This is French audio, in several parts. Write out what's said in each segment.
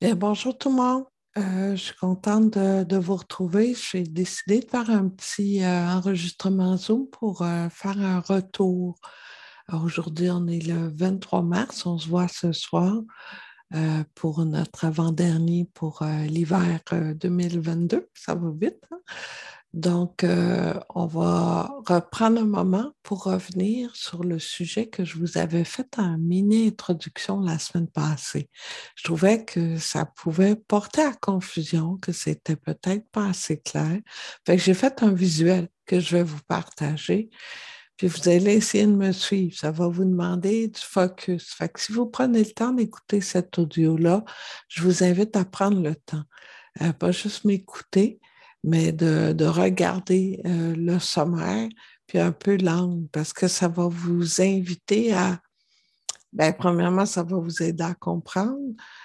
Bien, bonjour tout le monde. Je suis contente de vous retrouver. J'ai décidé de faire un petit enregistrement Zoom pour faire un retour. Alors, aujourd'hui, on est le 23 mars. On se voit ce soir pour notre avant-dernier pour l'hiver 2022. Ça va vite, hein? Donc, on va reprendre un moment pour revenir sur le sujet que je vous avais fait en mini-introduction la semaine passée. Je trouvais que ça pouvait porter à confusion, que c'était peut-être pas assez clair. Fait que j'ai fait un visuel que je vais vous partager, puis vous allez essayer de me suivre. Ça va vous demander du focus. Fait que si vous prenez le temps d'écouter cet audio-là, je vous invite à prendre le temps. Pas juste m'écouter, mais de regarder le sommaire, puis un peu l'angle, parce que ça va vous inviter à, ben, premièrement, ça va vous aider à comprendre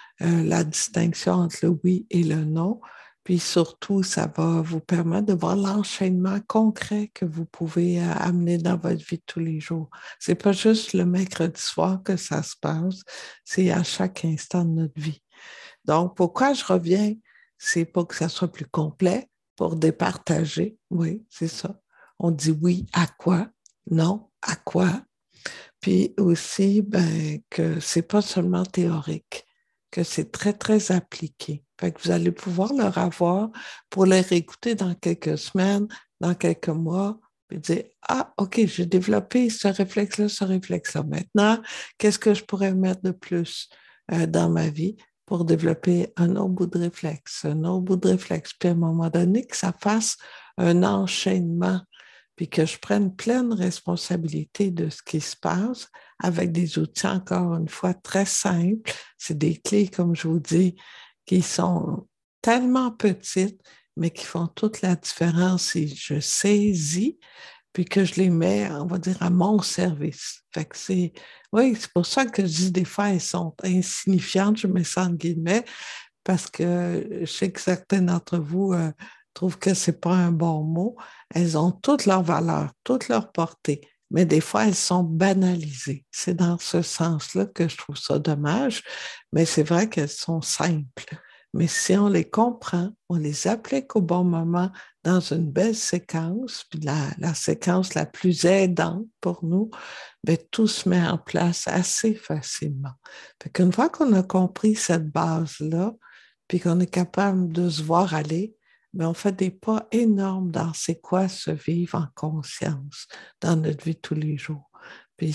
la distinction entre le oui et le non, puis surtout, ça va vous permettre de voir l'enchaînement concret que vous pouvez amener dans votre vie de tous les jours. C'est pas juste le mercredi soir que ça se passe, c'est à chaque instant de notre vie. Donc, pourquoi je reviens? C'est pour que ça soit plus complet, pour départager. Oui, c'est ça. On dit oui à quoi? Non à quoi? Puis aussi, ben, que c'est pas seulement théorique, que c'est très, très appliqué. Fait que vous allez pouvoir le revoir pour le réécouter dans quelques semaines, dans quelques mois, puis dire, ah, OK, j'ai développé ce réflexe-là. Maintenant, qu'est-ce que je pourrais mettre de plus dans ma vie pour développer un autre bout de réflexe, un autre bout de réflexe. Puis à un moment donné, que ça fasse un enchaînement puis que je prenne pleine responsabilité de ce qui se passe avec des outils, encore une fois, très simples. C'est des clés, comme je vous dis, qui sont tellement petites, mais qui font toute la différence si je saisis, puis que je les mets, on va dire, à mon service. Fait que c'est, oui, c'est pour ça que je dis des fois, elles sont insignifiantes, je mets ça en guillemets, parce que je sais que certains d'entre vous trouvent que c'est pas un bon mot. Elles ont toute leur valeur, toute leur portée, mais des fois, elles sont banalisées. C'est dans ce sens-là que je trouve ça dommage, mais c'est vrai qu'elles sont simples. Mais si on les comprend, on les applique au bon moment dans une belle séquence, puis la séquence la plus aidante pour nous, bien, tout se met en place assez facilement. Fait qu'une fois qu'on a compris cette base-là, puis qu'on est capable de se voir aller, mais on fait des pas énormes dans c'est quoi se vivre en conscience dans notre vie de tous les jours. Puis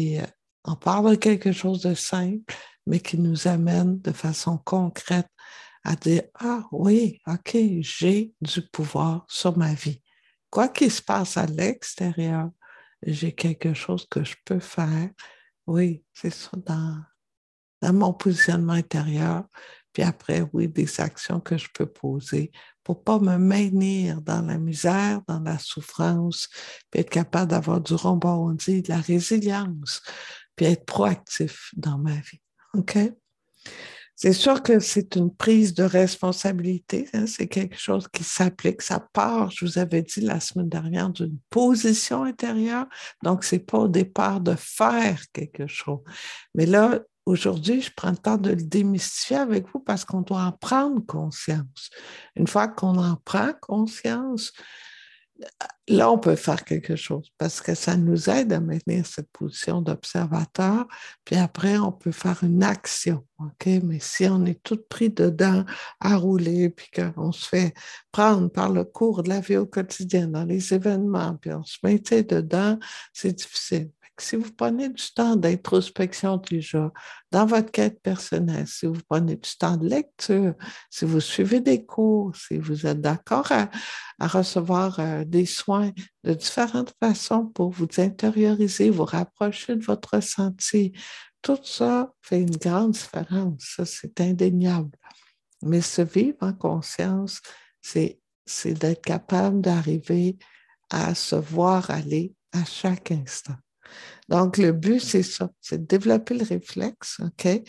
on parle de quelque chose de simple, mais qui nous amène de façon concrète à dire, ah oui, OK, j'ai du pouvoir sur ma vie. Quoi qu'il se passe à l'extérieur, j'ai quelque chose que je peux faire. Oui, c'est ça, dans mon positionnement intérieur. Puis après, oui, des actions que je peux poser pour pas me maintenir dans la misère, dans la souffrance, puis être capable d'avoir du rebondis, de la résilience, puis être proactif dans ma vie. OK? C'est sûr que c'est une prise de responsabilité, hein, c'est quelque chose qui s'applique, ça part, je vous avais dit la semaine dernière, d'une position intérieure, donc c'est pas au départ de faire quelque chose. Mais là, aujourd'hui, je prends le temps de le démystifier avec vous parce qu'on doit en prendre conscience. Une fois qu'on en prend conscience, là, on peut faire quelque chose parce que ça nous aide à maintenir cette position d'observateur. Puis après, on peut faire une action. OK? Mais si on est tout pris dedans à rouler, puis qu'on se fait prendre par le cours de la vie au quotidien, dans les événements, puis on se maintient dedans, c'est difficile. Si vous prenez du temps d'introspection déjà dans votre quête personnelle, si vous prenez du temps de lecture, si vous suivez des cours, si vous êtes d'accord à recevoir des soins de différentes façons pour vous intérioriser, vous rapprocher de votre ressenti. Tout ça fait une grande différence, ça c'est indéniable. Mais se vivre en conscience, c'est d'être capable d'arriver à se voir aller à chaque instant. Donc, le but, c'est ça, c'est de développer le réflexe, OK?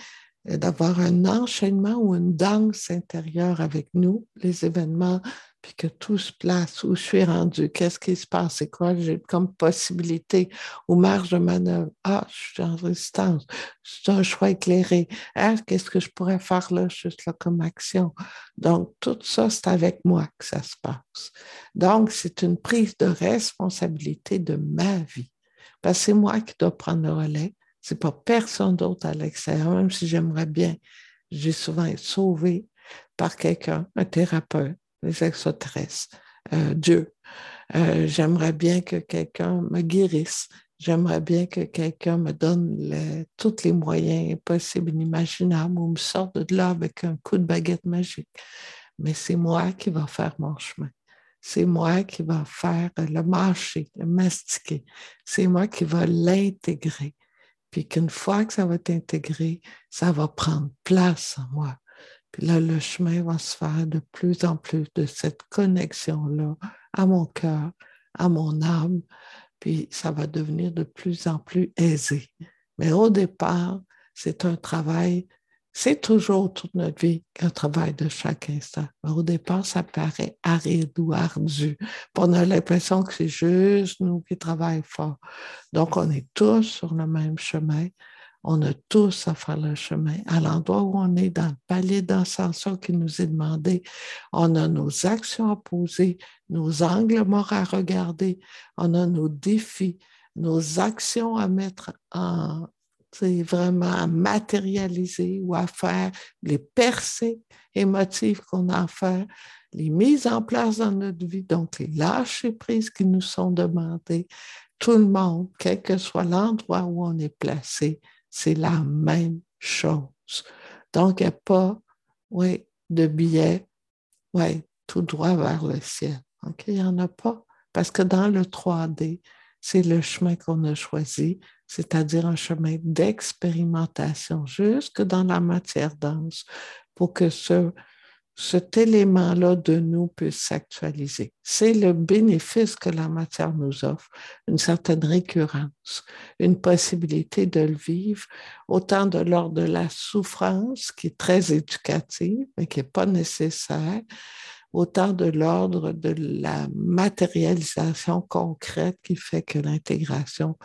d'avoir un enchaînement ou une danse intérieure avec nous, les événements, puis que tout se place, où je suis rendu, qu'est-ce qui se passe, c'est quoi j'ai comme possibilité ou marge de manœuvre. Ah, je suis en résistance, c'est un choix éclairé. Ah, qu'est-ce que je pourrais faire là, juste là comme action. Donc, tout ça, c'est avec moi que ça se passe. Donc, c'est une prise de responsabilité de ma vie. Parce que c'est moi qui dois prendre le relais. C'est pas personne d'autre à l'extérieur, même si j'aimerais bien. J'ai souvent été sauvée par quelqu'un, un thérapeute, les extraterrestres, Dieu. J'aimerais bien que quelqu'un me guérisse. J'aimerais bien que quelqu'un me donne tous les moyens possibles, inimaginables, ou me sorte de là avec un coup de baguette magique. Mais c'est moi qui va faire mon chemin. C'est moi qui va faire le mâcher, le mastiquer. C'est moi qui va l'intégrer. Puis qu'une fois que ça va être intégré, ça va prendre place en moi. Puis là, le chemin va se faire de plus en plus de cette connexion-là à mon cœur, à mon âme, puis ça va devenir de plus en plus aisé. Mais au départ, c'est un travail, c'est toujours toute notre vie un travail de chaque instant. Mais au départ, ça paraît aride ou ardu. Puis on a l'impression que c'est juste nous qui travaillons fort. Donc, on est tous sur le même chemin. On a tous à faire le chemin. À l'endroit où on est, dans le palier d'ascension qui nous est demandé, on a nos actions à poser, nos angles morts à regarder, on a nos défis, nos actions à mettre en, c'est vraiment à matérialiser ou à faire, les percées émotives qu'on a à faire, les mises en place dans notre vie, donc les lâcher prises qui nous sont demandées. Tout le monde, quel que soit l'endroit où on est placé, c'est la même chose. Donc, il n'y a pas, oui, de billet, oui, tout droit vers le ciel. OK? Il n'y en a pas. Parce que dans le 3D, c'est le chemin qu'on a choisi, c'est-à-dire un chemin d'expérimentation jusque dans la matière dense pour que cet élément-là de nous puisse s'actualiser. C'est le bénéfice que la matière nous offre, une certaine récurrence, une possibilité de le vivre, autant de l'ordre de la souffrance, qui est très éducative, mais qui n'est pas nécessaire, autant de l'ordre de la matérialisation concrète qui fait que l'intégration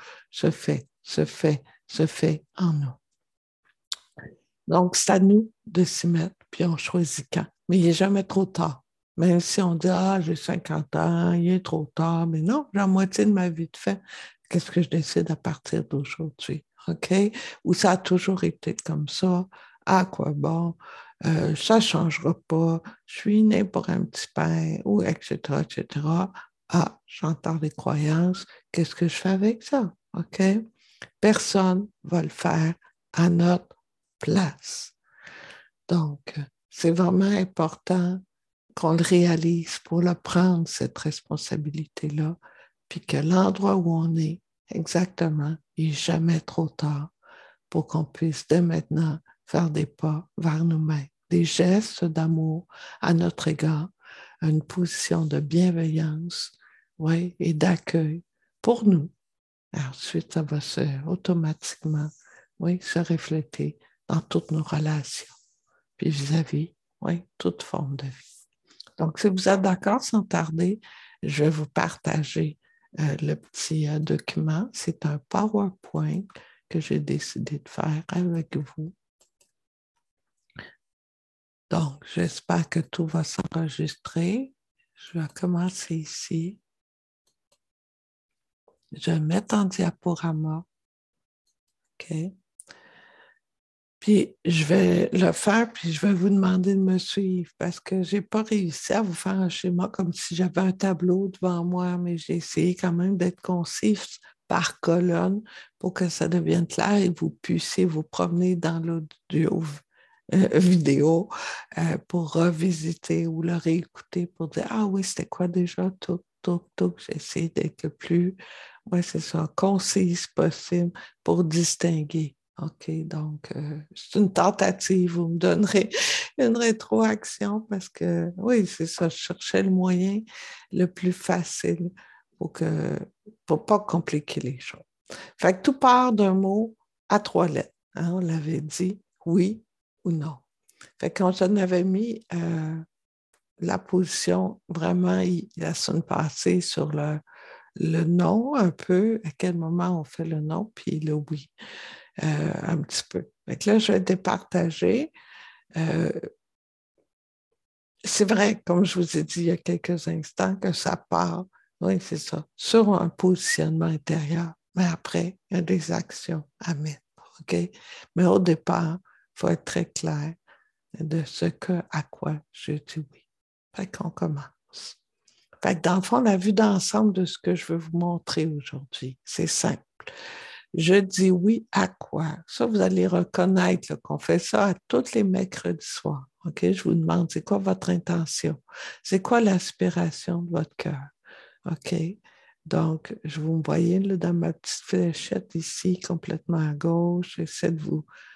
se fait en nous. Donc, c'est à nous de s'y mettre, puis on choisit quand. Mais il n'est jamais trop tard. Même si on dit, ah, j'ai 50 ans, il est trop tard. Mais non, j'ai la moitié de ma vie de fait. Qu'est-ce que je décide à partir d'aujourd'hui? OK? Ou ça a toujours été comme ça? À quoi bon? Ça ne changera pas. Je suis né pour un petit pain, ou etc., etc. Ah, j'entends les croyances. Qu'est-ce que je fais avec ça? OK? Personne ne va le faire à notre place. Donc, c'est vraiment important qu'on le réalise pour le prendre, cette responsabilité-là, puis que l'endroit où on est, exactement, il n'est jamais trop tard pour qu'on puisse dès maintenant faire des pas vers nous-mêmes, des gestes d'amour à notre égard, une position de bienveillance, oui, et d'accueil pour nous. Et ensuite, ça va automatiquement, oui, se refléter dans toutes nos relations, puis vis-à-vis, oui, toute forme de vie. Donc, si vous êtes d'accord, sans tarder, je vais vous partager le petit document. C'est un PowerPoint que j'ai décidé de faire avec vous. Donc, j'espère que tout va s'enregistrer. Je vais commencer ici. Je vais mettre en diaporama. OK? Puis je vais le faire, puis je vais vous demander de me suivre parce que je n'ai pas réussi à vous faire un schéma comme si j'avais un tableau devant moi, mais j'ai essayé quand même d'être concise par colonne pour que ça devienne clair et que vous puissiez vous promener dans l'audio vidéo pour revisiter ou le réécouter pour dire ah oui, c'était quoi déjà? Tout, tout, tout. J'ai essayé d'être le plus, ouais, c'est ça, concise possible pour distinguer. OK, donc c'est une tentative. Vous me donnerez une rétroaction parce que, oui, c'est ça, je cherchais le moyen le plus facile pour pas compliquer les choses. Fait que tout part d'un mot à 3 lettres. Hein, on l'avait dit, oui, ou non. Fait que quand j'en avais mis la position vraiment la semaine passée sur le non un peu, à quel moment on fait le non, puis le oui un petit peu. Fait que là, je vais départager. Euh, c'est vrai, comme je vous ai dit il y a quelques instants, que ça part, oui, c'est ça, sur un positionnement intérieur. Mais après, il y a des actions à mettre, OK? Mais au départ, il faut être très clair de à quoi je dis oui. Fait qu'on commence. Fait que dans le fond, la vue d'ensemble de ce que je veux vous montrer aujourd'hui, c'est simple. Je dis oui à quoi? Ça, vous allez reconnaître qu'on fait ça à tous les mercredis soirs. OK? Je vous demande, c'est quoi votre intention? C'est quoi l'aspiration de votre cœur? OK? Donc, je vous voyez là, dans ma petite fléchette ici, complètement à gauche. J'essaie de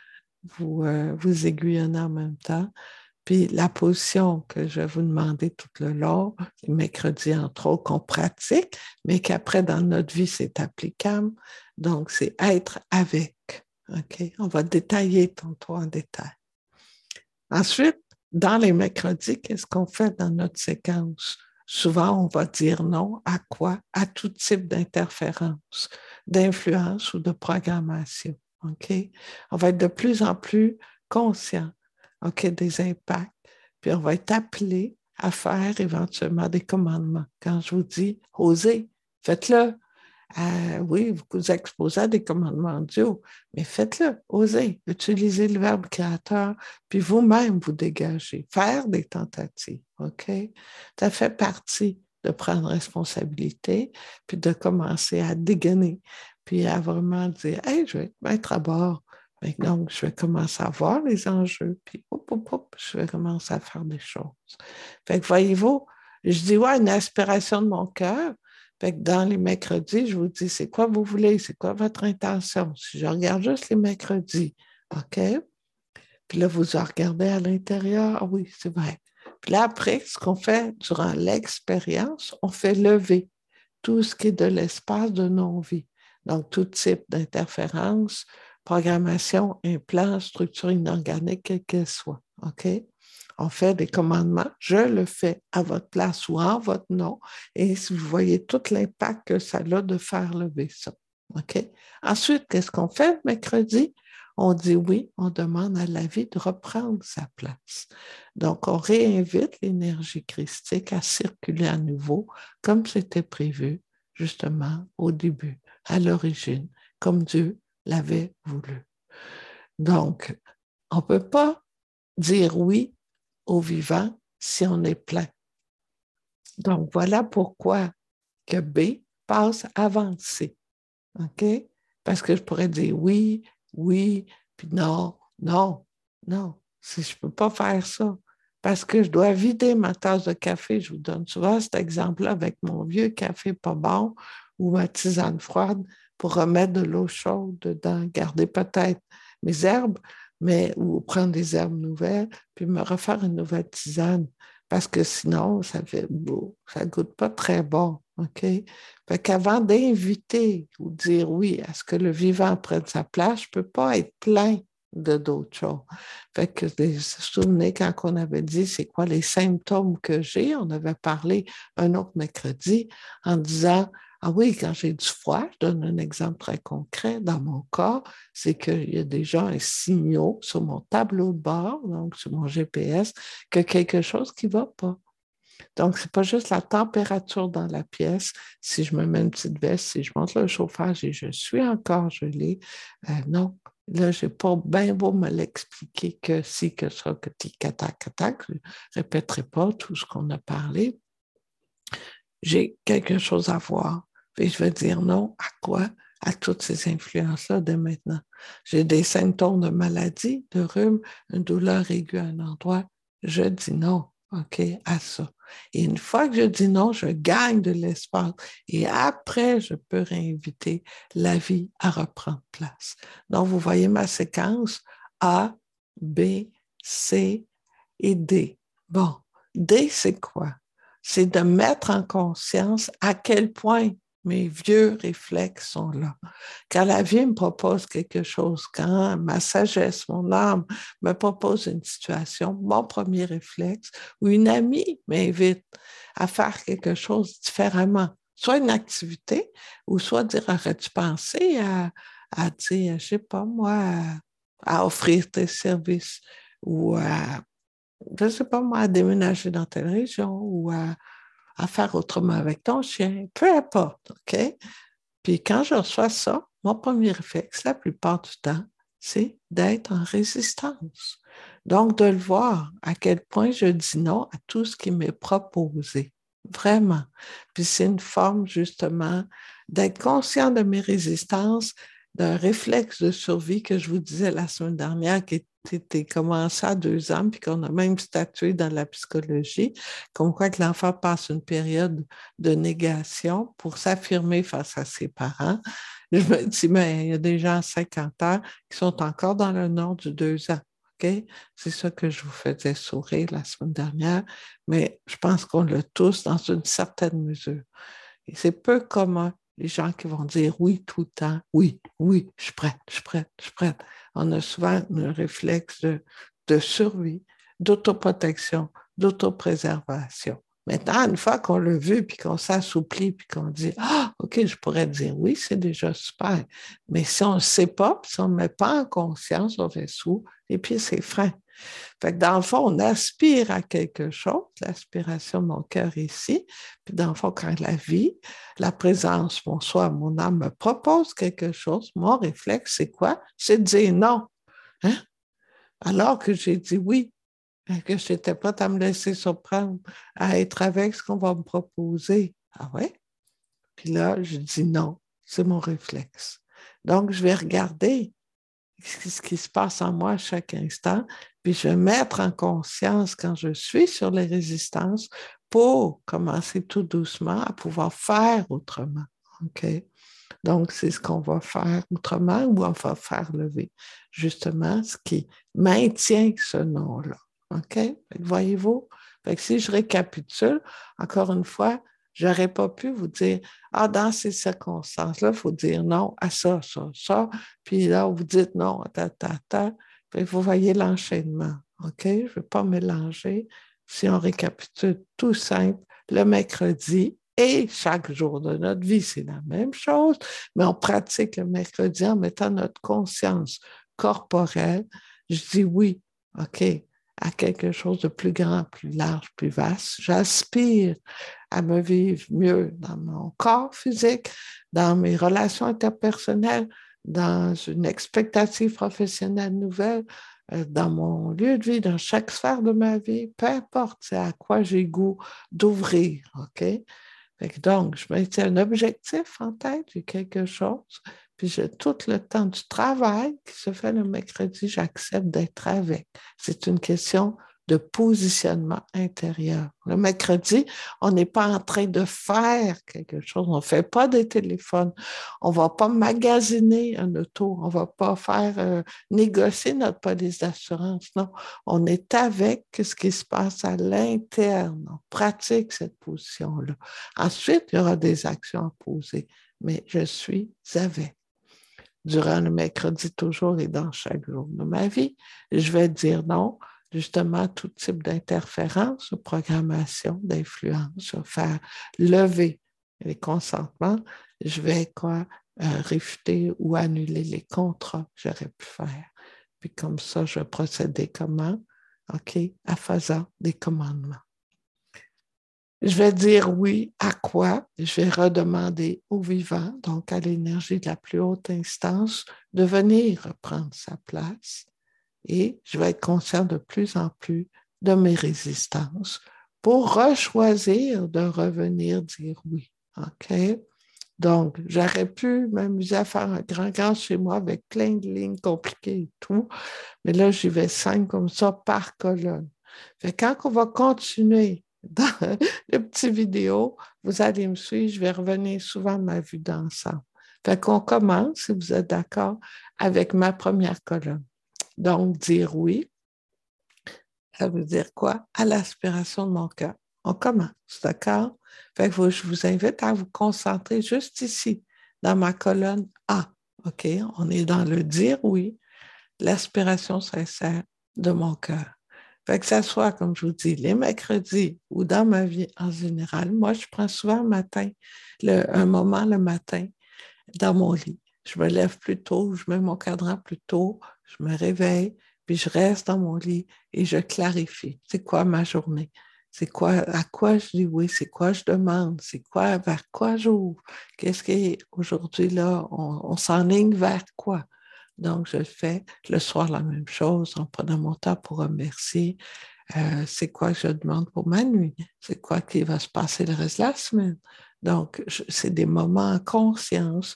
vous aiguillonner en même temps. Puis la position que je vais vous demander tout le long, les mercredis entre autres, qu'on pratique, mais qu'après dans notre vie, c'est applicable. Donc, c'est être avec. OK? On va détailler tantôt en détail. Ensuite, dans les mercredis, qu'est-ce qu'on fait dans notre séquence? Souvent, on va dire non à quoi? À tout type d'interférence, d'influence ou de programmation. OK? On va être de plus en plus conscient, OK, des impacts. Puis on va être appelé à faire éventuellement des commandements. Quand je vous dis osez, faites-le. Oui, vous exposez à des commandements Dieu, mais faites-le, osez, utilisez le verbe créateur, puis vous-même vous dégagez, faire des tentatives, OK? Ça fait partie de prendre responsabilité, puis de commencer à dégainer, puis à vraiment dire, hey, je vais mettre à bord. Donc, je vais commencer à voir les enjeux, puis je vais commencer à faire des choses. Fait que voyez-vous, je dis, ouais, une aspiration de mon cœur. Fait que dans les mercredis, je vous dis, c'est quoi vous voulez, c'est quoi votre intention. Si je regarde juste les mercredis, OK? Puis là, vous regardez à l'intérieur, ah oui, c'est vrai. Puis là, après, ce qu'on fait durant l'expérience, on fait lever tout ce qui est de l'espace de non-vie. Donc, tout type d'interférence, programmation, implant, structure inorganique, quelle qu'elle soit. OK? On fait des commandements. Je le fais à votre place ou en votre nom. Et si vous voyez tout l'impact que ça a de faire lever ça. OK? Ensuite, qu'est-ce qu'on fait mercredi? On dit oui, on demande à la vie de reprendre sa place. Donc, on réinvite l'énergie christique à circuler à nouveau comme c'était prévu, justement, au début, à l'origine, comme Dieu l'avait voulu. Donc, on ne peut pas dire oui au vivant si on est plein. Donc, voilà pourquoi que B passe avant C. OK? Parce que je pourrais dire oui, oui, puis non, non, non. Si je ne peux pas faire ça. Parce que je dois vider ma tasse de café. Je vous donne souvent cet exemple-là avec mon vieux café pas bon ou ma tisane froide pour remettre de l'eau chaude dedans, garder peut-être mes herbes, mais ou prendre des herbes nouvelles, puis me refaire une nouvelle tisane. Parce que sinon, ça fait beau, ça ne goûte pas très bon. OK? Fait qu'avant d'inviter ou de dire oui à ce que le vivant prenne sa place, je ne peux pas être plein de d'autres choses. Fait que vous vous souvenez quand on avait dit c'est quoi les symptômes que j'ai, on avait parlé un autre mercredi en disant ah oui, quand j'ai du froid, je donne un exemple très concret dans mon corps, c'est qu'il y a déjà un signal sur mon tableau de bord, donc sur mon GPS, que quelque chose qui ne va pas. Donc, ce n'est pas juste la température dans la pièce. Si je me mets une petite veste, si je monte le chauffage et je suis encore gelée, non. Là, je n'ai pas bien beau me l'expliquer que si, que ça, que tic-tac. Je ne répéterai pas tout ce qu'on a parlé. J'ai quelque chose à voir. Puis je vais dire non à quoi? À toutes ces influences-là dès maintenant. J'ai des symptômes de maladie, de rhume, une douleur aiguë à un endroit. Je dis non, OK, à ça. Et une fois que je dis non, je gagne de l'espace. Et après, je peux réinviter la vie à reprendre place. Donc, vous voyez ma séquence A, B, C et D. Bon, D, c'est quoi? C'est de mettre en conscience à quel point Mes vieux réflexes sont là. Quand la vie me propose quelque chose, quand ma sagesse, mon âme me propose une situation, mon premier réflexe, ou une amie m'invite à faire quelque chose différemment, soit une activité, ou soit dire, aurais-tu pensé à dire, je sais pas moi, à offrir tes services, ou à, je sais pas moi, à déménager dans telle région, ou à faire autrement avec ton chien, peu importe, OK? Puis quand je reçois ça, mon premier réflexe, la plupart du temps, c'est d'être en résistance. Donc, de le voir à quel point je dis non à tout ce qui m'est proposé. Vraiment. Puis c'est une forme justement d'être conscient de mes résistances, d'un réflexe de survie que je vous disais la semaine dernière qui était commencé à 2 ans, puis qu'on a même statué dans la psychologie, comme quoi que l'enfant passe une période de négation pour s'affirmer face à ses parents. Je me dis, mais il y a des gens à 50 ans qui sont encore dans le nord du 2 ans. OK? C'est ça que je vous faisais sourire la semaine dernière, mais je pense qu'on l'a tous dans une certaine mesure. Et c'est peu commun, les gens qui vont dire oui tout le temps, oui, oui, je suis prête, je suis prête, je suis prête. On a souvent un réflexe de survie, d'autoprotection, d'autopréservation. Maintenant, une fois qu'on l'a vu, puis qu'on s'assouplit, puis qu'on dit, ah, OK, je pourrais dire oui, c'est déjà super. Mais si on ne le sait pas, puis si on ne met pas en conscience, on fait sous, et puis c'est frein. Fait que dans le fond, on aspire à quelque chose, l'aspiration de mon cœur ici, puis dans le fond, quand la vie, la présence, mon soi, mon âme me propose quelque chose, mon réflexe, c'est quoi? C'est de dire non. Hein? Alors que j'ai dit oui, que je n'étais pas à me laisser surprendre, à être avec ce qu'on va me proposer. Ah ouais? Puis là, je dis non. C'est mon réflexe. Donc, je vais regarder ce qui se passe en moi à chaque instant, puis je vais mettre en conscience quand je suis sur les résistances pour commencer tout doucement à pouvoir faire autrement. OK? Donc, c'est ce qu'on va faire autrement ou on va faire lever. Justement, ce qui maintient ce nom-là. OK? Voyez-vous? Fait que si je récapitule, encore une fois, je n'aurais pas pu vous dire, ah, dans ces circonstances-là, il faut dire non à ça, ça, ça. Puis là, vous dites non à ta, ta, ta. Puis vous voyez l'enchaînement. OK? Je ne veux pas mélanger. Si on récapitule tout simple, le mercredi, et chaque jour de notre vie, c'est la même chose, mais on pratique le mercredi en mettant notre conscience corporelle. Je dis oui, OK, à quelque chose de plus grand, plus large, plus vaste. J'aspire à me vivre mieux dans mon corps physique, dans mes relations interpersonnelles, dans une expectative professionnelle nouvelle, dans mon lieu de vie, dans chaque sphère de ma vie, peu importe, c'est à quoi j'ai goût d'ouvrir, OK? Donc, je mettais un objectif en tête, j'ai quelque chose, puis j'ai tout le temps du travail qui se fait le mercredi, j'accepte d'être avec. C'est une question de positionnement intérieur. Le mercredi, on n'est pas en train de faire quelque chose, on ne fait pas des téléphones, on ne va pas magasiner un auto, on ne va pas faire négocier notre police d'assurance, non. On est avec ce qui se passe à l'interne, on pratique cette position-là. Ensuite, il y aura des actions à poser, mais je suis avec. Durant le mercredi toujours et dans chaque jour de ma vie, je vais dire non justement à tout type d'interférence, de programmation, d'influence. Je vais faire lever les consentements. Je vais réfuter ou annuler les contrats que j'aurais pu faire. Puis comme ça, je vais procéder comment? OK, en faisant des commandements. Je vais dire oui à quoi? Je vais redemander au vivant, donc à l'énergie de la plus haute instance, de venir reprendre sa place. Et je vais être conscient de plus en plus de mes résistances pour rechoisir de revenir dire oui. OK? Donc, j'aurais pu m'amuser à faire un grand chez moi avec plein de lignes compliquées et tout, mais là, j'y vais 5 comme ça par colonne. Fait que quand on va continuer dans le petit vidéo, vous allez me suivre, je vais revenir souvent à ma vue d'ensemble. Fait qu'on commence, si vous êtes d'accord, avec ma première colonne. Donc, dire oui, ça veut dire quoi? À l'aspiration de mon cœur. On commence, d'accord? Fait que je vous invite à vous concentrer juste ici, dans ma colonne A. OK? On est dans le dire oui, l'aspiration sincère de mon cœur. Fait que ça soit, comme je vous dis, les mercredis ou dans ma vie en général, moi, je prends souvent le matin, un moment le matin dans mon lit. Je me lève plus tôt, je mets mon cadran plus tôt, je me réveille, puis je reste dans mon lit et je clarifie. C'est quoi ma journée? C'est quoi, à quoi je dis oui? C'est quoi je demande? C'est quoi, vers quoi j'ouvre? Qu'est-ce qui est aujourd'hui là? On s'enligne vers quoi? Donc, je fais le soir la même chose en prenant mon temps pour remercier. C'est quoi que je demande pour ma nuit? C'est quoi qui va se passer le reste de la semaine? Donc, c'est des moments en conscience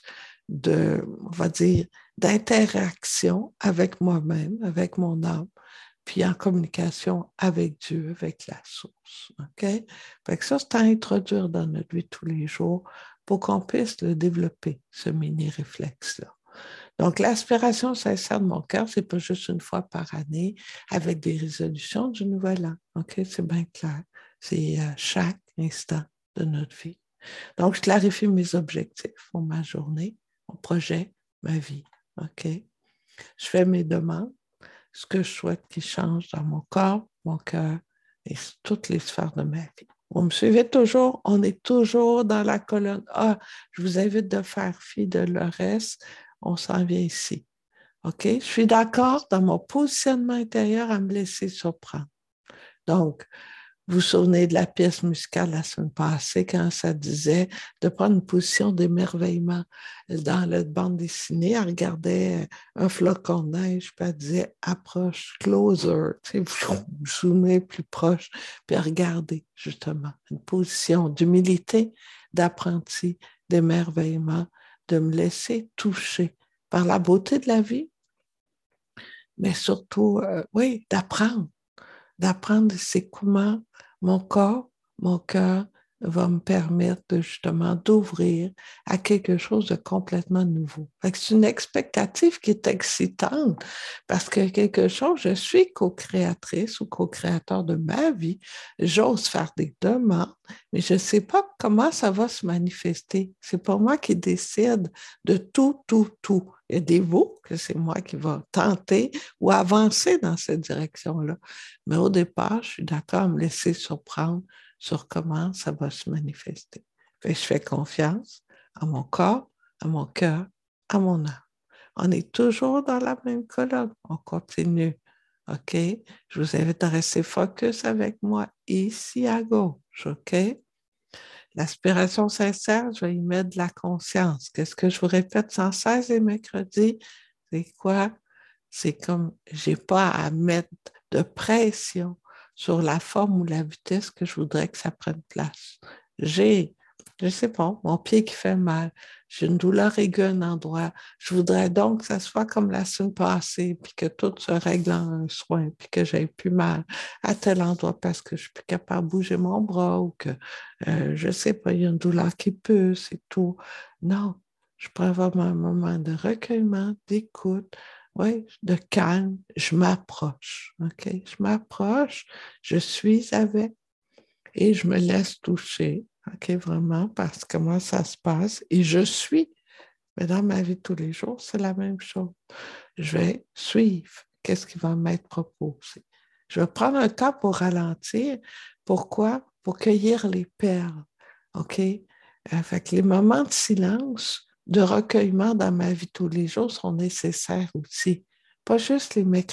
on va dire, d'interaction avec moi-même, avec mon âme, puis en communication avec Dieu, avec la source. OK? Fait que ça, c'est à introduire dans notre vie tous les jours pour qu'on puisse le développer, ce mini-réflexe-là. Donc, l'aspiration sincère de mon cœur, c'est pas juste une fois par année avec des résolutions du nouvel an. OK? C'est bien clair. C'est chaque instant de notre vie. Donc, je clarifie mes objectifs pour ma journée, mon projet, ma vie. OK? Je fais mes demandes, ce que je souhaite qu'il change dans mon corps, mon cœur et toutes les sphères de ma vie. Vous me suivez toujours? On est toujours dans la colonne A. Je vous invite de faire fi de le reste. On s'en vient ici. OK? Je suis d'accord dans mon positionnement intérieur à me laisser surprendre. Donc, vous vous souvenez de la pièce musicale la semaine passée quand ça disait de prendre une position d'émerveillement dans la bande dessinée. Elle regardait un flocon de neige, puis elle disait approche, closer, tu sais, vous zoomez plus proche, puis regardez justement une position d'humilité, d'apprenti, d'émerveillement, de me laisser toucher par la beauté de la vie, mais surtout, oui, d'apprendre c'est comment mon corps, mon cœur va me permettre de, justement d'ouvrir à quelque chose de complètement nouveau. C'est une expectative qui est excitante parce que quelque chose, je suis co-créatrice ou co-créateur de ma vie, j'ose faire des demandes, mais je ne sais pas comment ça va se manifester. C'est pas moi qui décide de tout, tout, tout. Il y a des mots que c'est moi qui va tenter ou avancer dans cette direction-là. Mais au départ, je suis d'accord à me laisser surprendre sur comment ça va se manifester. Je fais confiance à mon corps, à mon cœur, à mon âme. On est toujours dans la même colonne. On continue. OK? Je vous invite à rester focus avec moi ici à gauche. OK? L'aspiration sincère, je vais y mettre de la conscience. Qu'est-ce que je vous répète sans cesse les mercredis? C'est quoi? C'est comme, j'ai pas à mettre de pression sur la forme ou la vitesse que je voudrais que ça prenne place. J'ai, je sais pas, mon pied qui fait mal, j'ai une douleur aiguë à un endroit. Je voudrais donc que ça soit comme la semaine passée, puis que tout se règle en un soin, puis que j'ai plus mal à tel endroit parce que je suis plus capable de bouger mon bras ou que, je sais pas, il y a une douleur qui pousse et tout. Non, je prends vraiment un moment de recueillement, d'écoute, oui, de calme, je m'approche, OK? Je m'approche, je suis avec et je me laisse toucher, OK? Vraiment, parce que moi, ça se passe et je suis. Mais dans ma vie de tous les jours, c'est la même chose. Je vais suivre qu'est-ce qui va m'être proposé. Je vais prendre un temps pour ralentir. Pourquoi? Pour cueillir les perles, OK? Fait que les moments de silence, de recueillement dans ma vie de tous les jours sont nécessaires aussi. Pas juste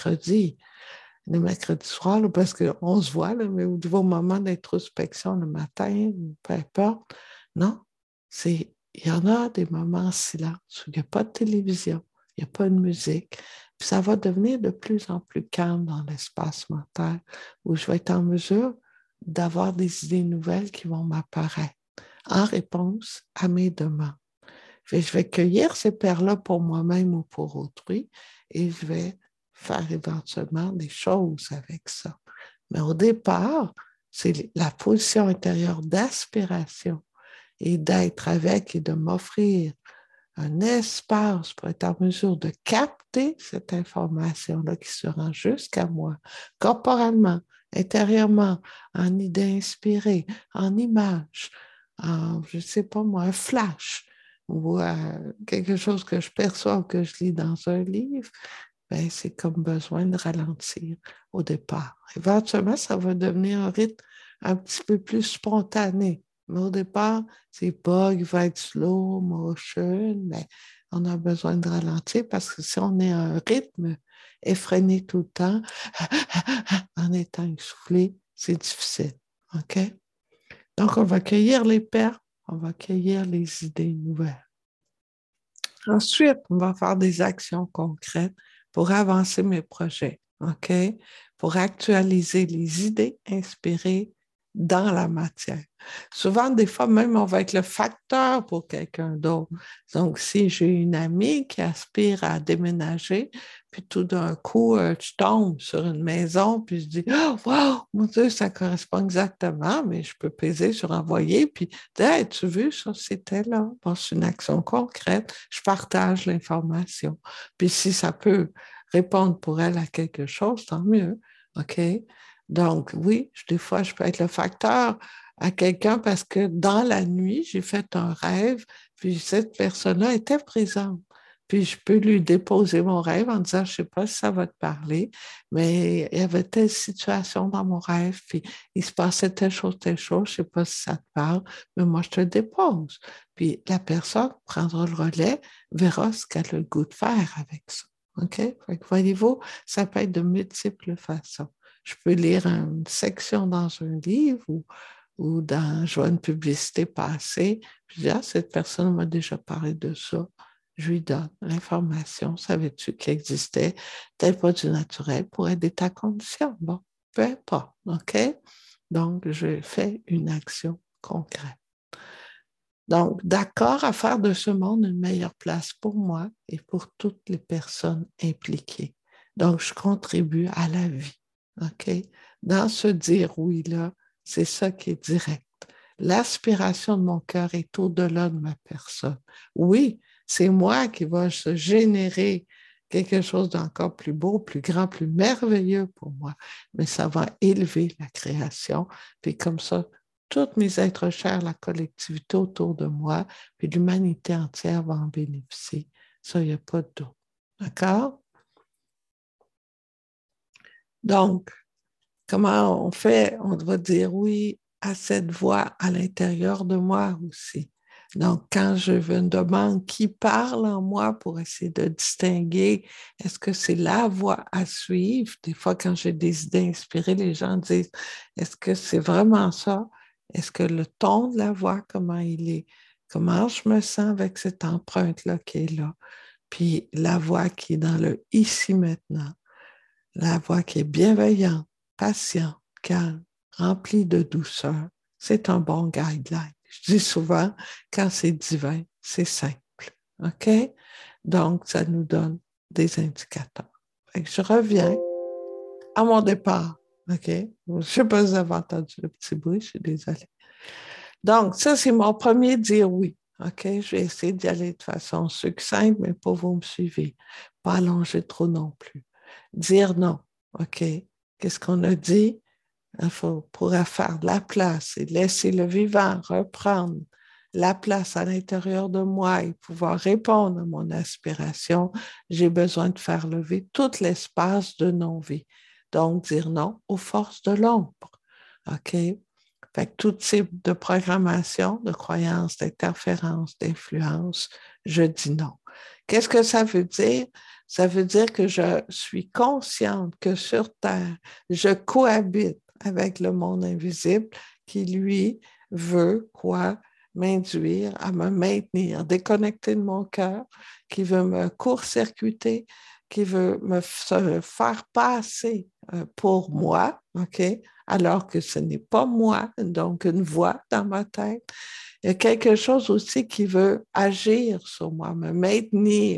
les mercredis soirs, là, parce qu'on se voit, là, mais au niveau moment d'introspection le matin, peu importe. Non, il y en a des moments en silence où il n'y a pas de télévision, il n'y a pas de musique. Puis ça va devenir de plus en plus calme dans l'espace mental, où je vais être en mesure d'avoir des idées nouvelles qui vont m'apparaître en réponse à mes demandes. Je vais cueillir ces perles-là pour moi-même ou pour autrui et je vais faire éventuellement des choses avec ça. Mais au départ, c'est la position intérieure d'aspiration et d'être avec et de m'offrir un espace pour être en mesure de capter cette information-là qui se rend jusqu'à moi, corporellement, intérieurement, en idée inspirée, en image, en, je ne sais pas moi, un flash ou quelque chose que je perçois ou que je lis dans un livre, ben, c'est comme besoin de ralentir au départ. Éventuellement, ça va devenir un rythme un petit peu plus spontané. Mais au départ, c'est pas qu'il va être slow motion, mais on a besoin de ralentir parce que si on est à un rythme effréné tout le temps, en étant essoufflé, c'est difficile. OK? Donc, on va cueillir les perles, on va cueillir les idées nouvelles. Ensuite, on va faire des actions concrètes pour avancer mes projets, OK? Pour actualiser les idées inspirées dans la matière. Souvent, des fois, même, on va être le facteur pour quelqu'un d'autre. Donc, si j'ai une amie qui aspire à déménager, puis tout d'un coup, tu tombes sur une maison, puis je dis, oh, wow, mon Dieu, ça correspond exactement, mais je peux peser sur envoyer, puis hey, tu veux, ça, c'était là. Bon, c'est une action concrète. Je partage l'information. Puis si ça peut répondre pour elle à quelque chose, tant mieux. OK? Donc, oui, des fois, je peux être le facteur à quelqu'un parce que dans la nuit, j'ai fait un rêve, puis cette personne-là était présente. Puis je peux lui déposer mon rêve en disant, je ne sais pas si ça va te parler, mais il y avait telle situation dans mon rêve, puis il se passait telle chose, je ne sais pas si ça te parle, mais moi, je te dépose. Puis la personne prendra le relais, verra ce qu'elle a le goût de faire avec ça. OK? Fait que voyez-vous, ça peut être de multiples façons. Je peux lire une section dans un livre ou dans, je vois une publicité passer, je dis, ah, cette personne m'a déjà parlé de ça. Je lui donne l'information. Savais-tu qu'il existait tel produit naturel pour aider ta condition? Bon, peu importe. OK? Donc, je fais une action concrète. Donc, d'accord à faire de ce monde une meilleure place pour moi et pour toutes les personnes impliquées. Donc, je contribue à la vie. OK? Dans ce dire oui-là, c'est ça qui est direct. L'aspiration de mon cœur est au-delà de ma personne. Oui, c'est moi qui va se générer quelque chose d'encore plus beau, plus grand, plus merveilleux pour moi, mais ça va élever la création. Puis comme ça, tous mes êtres chers, la collectivité autour de moi, puis l'humanité entière va en bénéficier. Ça, il n'y a pas de doute. D'accord? Donc, comment on fait? On doit dire oui à cette voix à l'intérieur de moi aussi. Donc, quand je me demande qui parle en moi pour essayer de distinguer, est-ce que c'est la voix à suivre? Des fois, quand j'ai des idées inspirées, les gens disent, est-ce que c'est vraiment ça? Est-ce que le ton de la voix, comment il est? Comment je me sens avec cette empreinte-là qui est là? Puis la voix qui est dans le ici maintenant, la voix qui est bienveillante, patiente, calme, remplie de douceur, c'est un bon guideline. Je dis souvent, quand c'est divin, c'est simple. OK? Donc, ça nous donne des indicateurs. Fait que je reviens à mon départ. OK? Je ne sais pas si vous avez entendu le petit bruit, je suis désolée. Donc, ça, c'est mon premier dire oui. OK? Je vais essayer d'y aller de façon succincte, mais pas vous me suivez. Pas allonger trop non plus. Dire non. OK? Qu'est-ce qu'on a dit? Il pourra faire de la place et laisser le vivant reprendre la place à l'intérieur de moi et pouvoir répondre à mon aspiration. J'ai besoin de faire lever tout l'espace de non-vie. Donc, dire non aux forces de l'ombre. OK? Fait que tout type de programmation, de croyances, d'interférences, d'influence, je dis non. Qu'est-ce que ça veut dire? Ça veut dire que je suis consciente que sur Terre, je cohabite avec le monde invisible qui, lui, veut quoi? M'induire à me maintenir déconnecté de mon cœur, qui veut me court-circuiter, qui veut me faire passer pour moi, OK? Alors que ce n'est pas moi, donc une voix dans ma tête. Il y a quelque chose aussi qui veut agir sur moi, me maintenir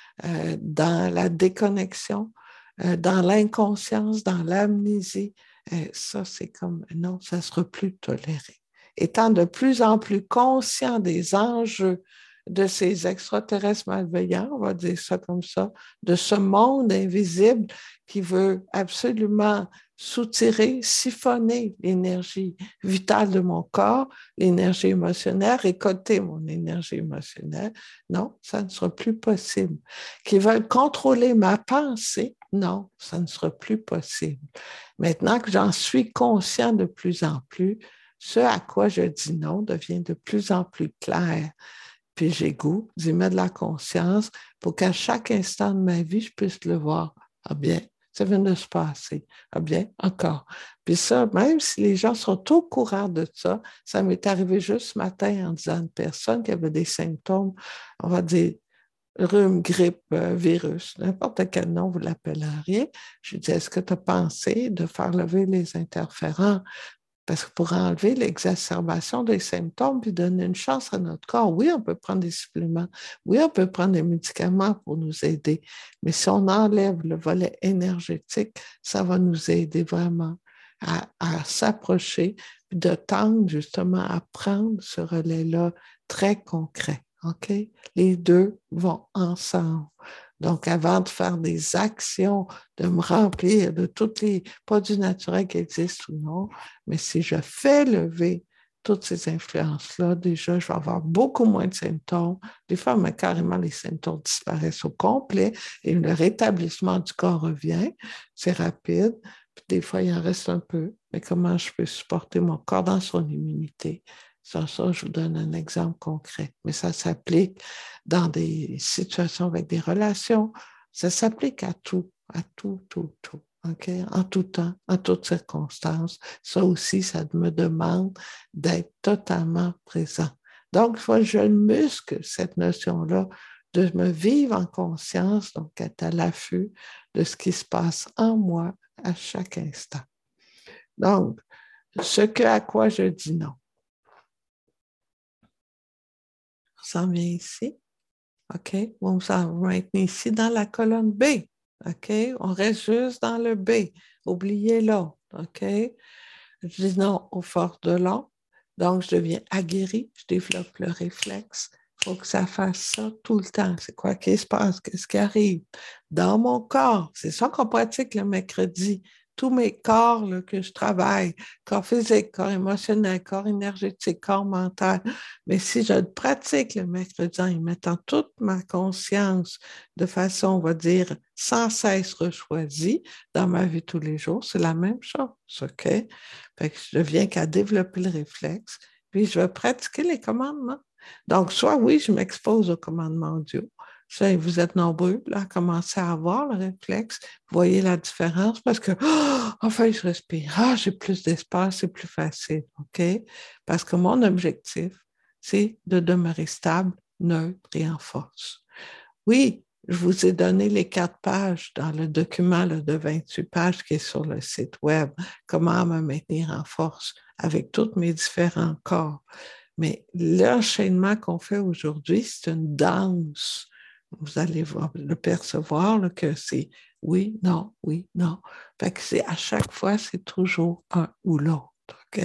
dans la déconnexion, dans l'inconscience, dans l'amnésie. Ça, c'est comme, non, ça ne sera plus toléré. Étant de plus en plus conscient des enjeux de ces extraterrestres malveillants, on va dire ça comme ça, de ce monde invisible qui veut absolument soutirer, siphonner l'énergie vitale de mon corps, l'énergie émotionnelle, récolter mon énergie émotionnelle. Non, ça ne sera plus possible. Qui veulent contrôler ma pensée, non, ça ne sera plus possible. Maintenant que j'en suis conscient de plus en plus, ce à quoi je dis non devient de plus en plus clair. Puis j'ai goût d'y mettre de la conscience pour qu'à chaque instant de ma vie, je puisse le voir. Ah bien, ça vient de se passer. Ah bien, encore. Puis ça, même si les gens sont au courant de ça, ça m'est arrivé juste ce matin en disant à une personne qui avait des symptômes, on va dire rhume, grippe, virus, n'importe quel nom vous l'appelleriez. Je dis, est-ce que tu as pensé de faire lever les interférents? Parce que pour enlever l'exacerbation des symptômes puis donner une chance à notre corps, oui, on peut prendre des suppléments, oui, on peut prendre des médicaments pour nous aider, mais si on enlève le volet énergétique, ça va nous aider vraiment à s'approcher de tendre justement à prendre ce relais-là très concret. OK? Les deux vont ensemble. Donc, avant de faire des actions, de me remplir de toutes les produits naturels qui existent ou non, mais si je fais lever toutes ces influences-là, déjà, je vais avoir beaucoup moins de symptômes. Des fois, mais carrément, les symptômes disparaissent au complet et le rétablissement du corps revient. C'est rapide. Puis des fois, il en reste un peu. Mais comment je peux supporter mon corps dans son immunité? Ça, je vous donne un exemple concret. Mais ça s'applique dans des situations avec des relations. Ça s'applique à tout, tout. OK? En tout temps, en toutes circonstances. Ça aussi, ça me demande d'être totalement présent. Donc, il faut que je muscle cette notion-là de me vivre en conscience, donc être à l'affût de ce qui se passe en moi à chaque instant. Donc, à quoi je dis non. On s'en vient ici. OK? On va maintenir ici dans la colonne B. OK? On reste juste dans le B. Oubliez-le. OK? Je dis non aux forces de l'ombre. Donc, je deviens aguerri. Je développe le réflexe. Il faut que ça fasse ça tout le temps. C'est quoi qui se passe? Qu'est-ce qui arrive? Dans mon corps. C'est ça qu'on pratique le mercredi. Tous mes corps là, que je travaille, corps physique, corps émotionnel, corps énergétique, corps mental. Mais si je le pratique le mercredi en y mettant toute ma conscience de façon, on va dire, sans cesse rechoisie dans ma vie tous les jours, c'est la même chose. OK? Fait que je viens qu'à développer le réflexe, puis je vais pratiquer les commandements. Donc, soit oui, je m'expose aux commandements audio. Ça, vous êtes nombreux là, à commencer à avoir le réflexe. Vous voyez la différence parce que, enfin, je respire. J'ai plus d'espace, c'est plus facile. OK? Parce que mon objectif, c'est de demeurer stable, neutre et en force. Oui, je vous ai donné les 4 pages dans le document là, de 28 pages qui est sur le site web, comment me maintenir en force avec tous mes différents corps. Mais l'enchaînement qu'on fait aujourd'hui, c'est une danse. Vous allez le percevoir là, que c'est oui, non, oui, non. Fait que c'est à chaque fois, c'est toujours un ou l'autre. OK?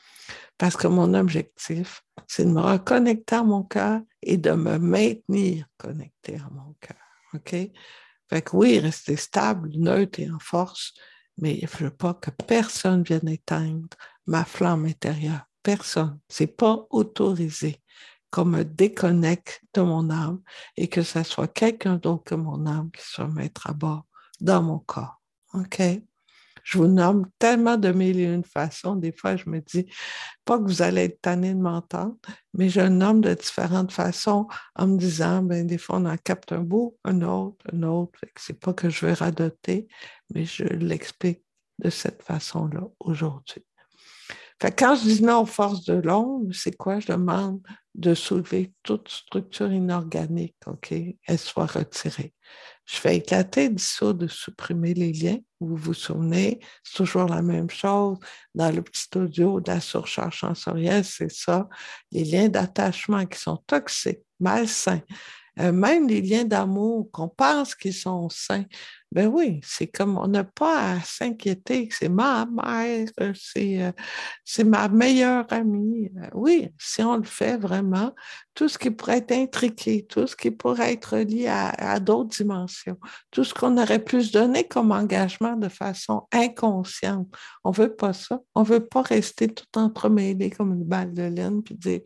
Parce que mon objectif, c'est de me reconnecter à mon cœur et de me maintenir connecté à mon cœur. OK? Fait que oui, rester stable, neutre et en force, mais je ne veux pas que personne vienne éteindre ma flamme intérieure. Personne. Ce n'est pas autorisé qu'on me déconnecte de mon âme et que ce soit quelqu'un d'autre que mon âme qui soit mettre à bord dans mon corps. OK? Je vous nomme tellement de mille et une façons. Des fois, je me dis, pas que vous allez être tanné de m'entendre, mais je nomme de différentes façons en me disant, ben, des fois, on en capte un bout, un autre, un autre. C'est pas que je vais radoter, mais je l'explique de cette façon-là aujourd'hui. Fait que quand je dis non aux forces de l'ombre, c'est quoi? Je demande de soulever toute structure inorganique, OK? Elle soit retirée. Je fais éclater, dissoudre, supprimer les liens. Vous vous souvenez, c'est toujours la même chose. Dans le petit audio de la surcharge sensorielle, c'est ça. Les liens d'attachement qui sont toxiques, malsains. Même les liens d'amour qu'on pense qu'ils sont sains, Ben oui, c'est comme on n'a pas à s'inquiéter que c'est ma mère, c'est ma meilleure amie. Oui, si on le fait vraiment, tout ce qui pourrait être intriqué, tout ce qui pourrait être lié à d'autres dimensions, tout ce qu'on aurait pu se donner comme engagement de façon inconsciente, on veut pas ça. On veut pas rester tout entremêlé comme une balle de laine puis dire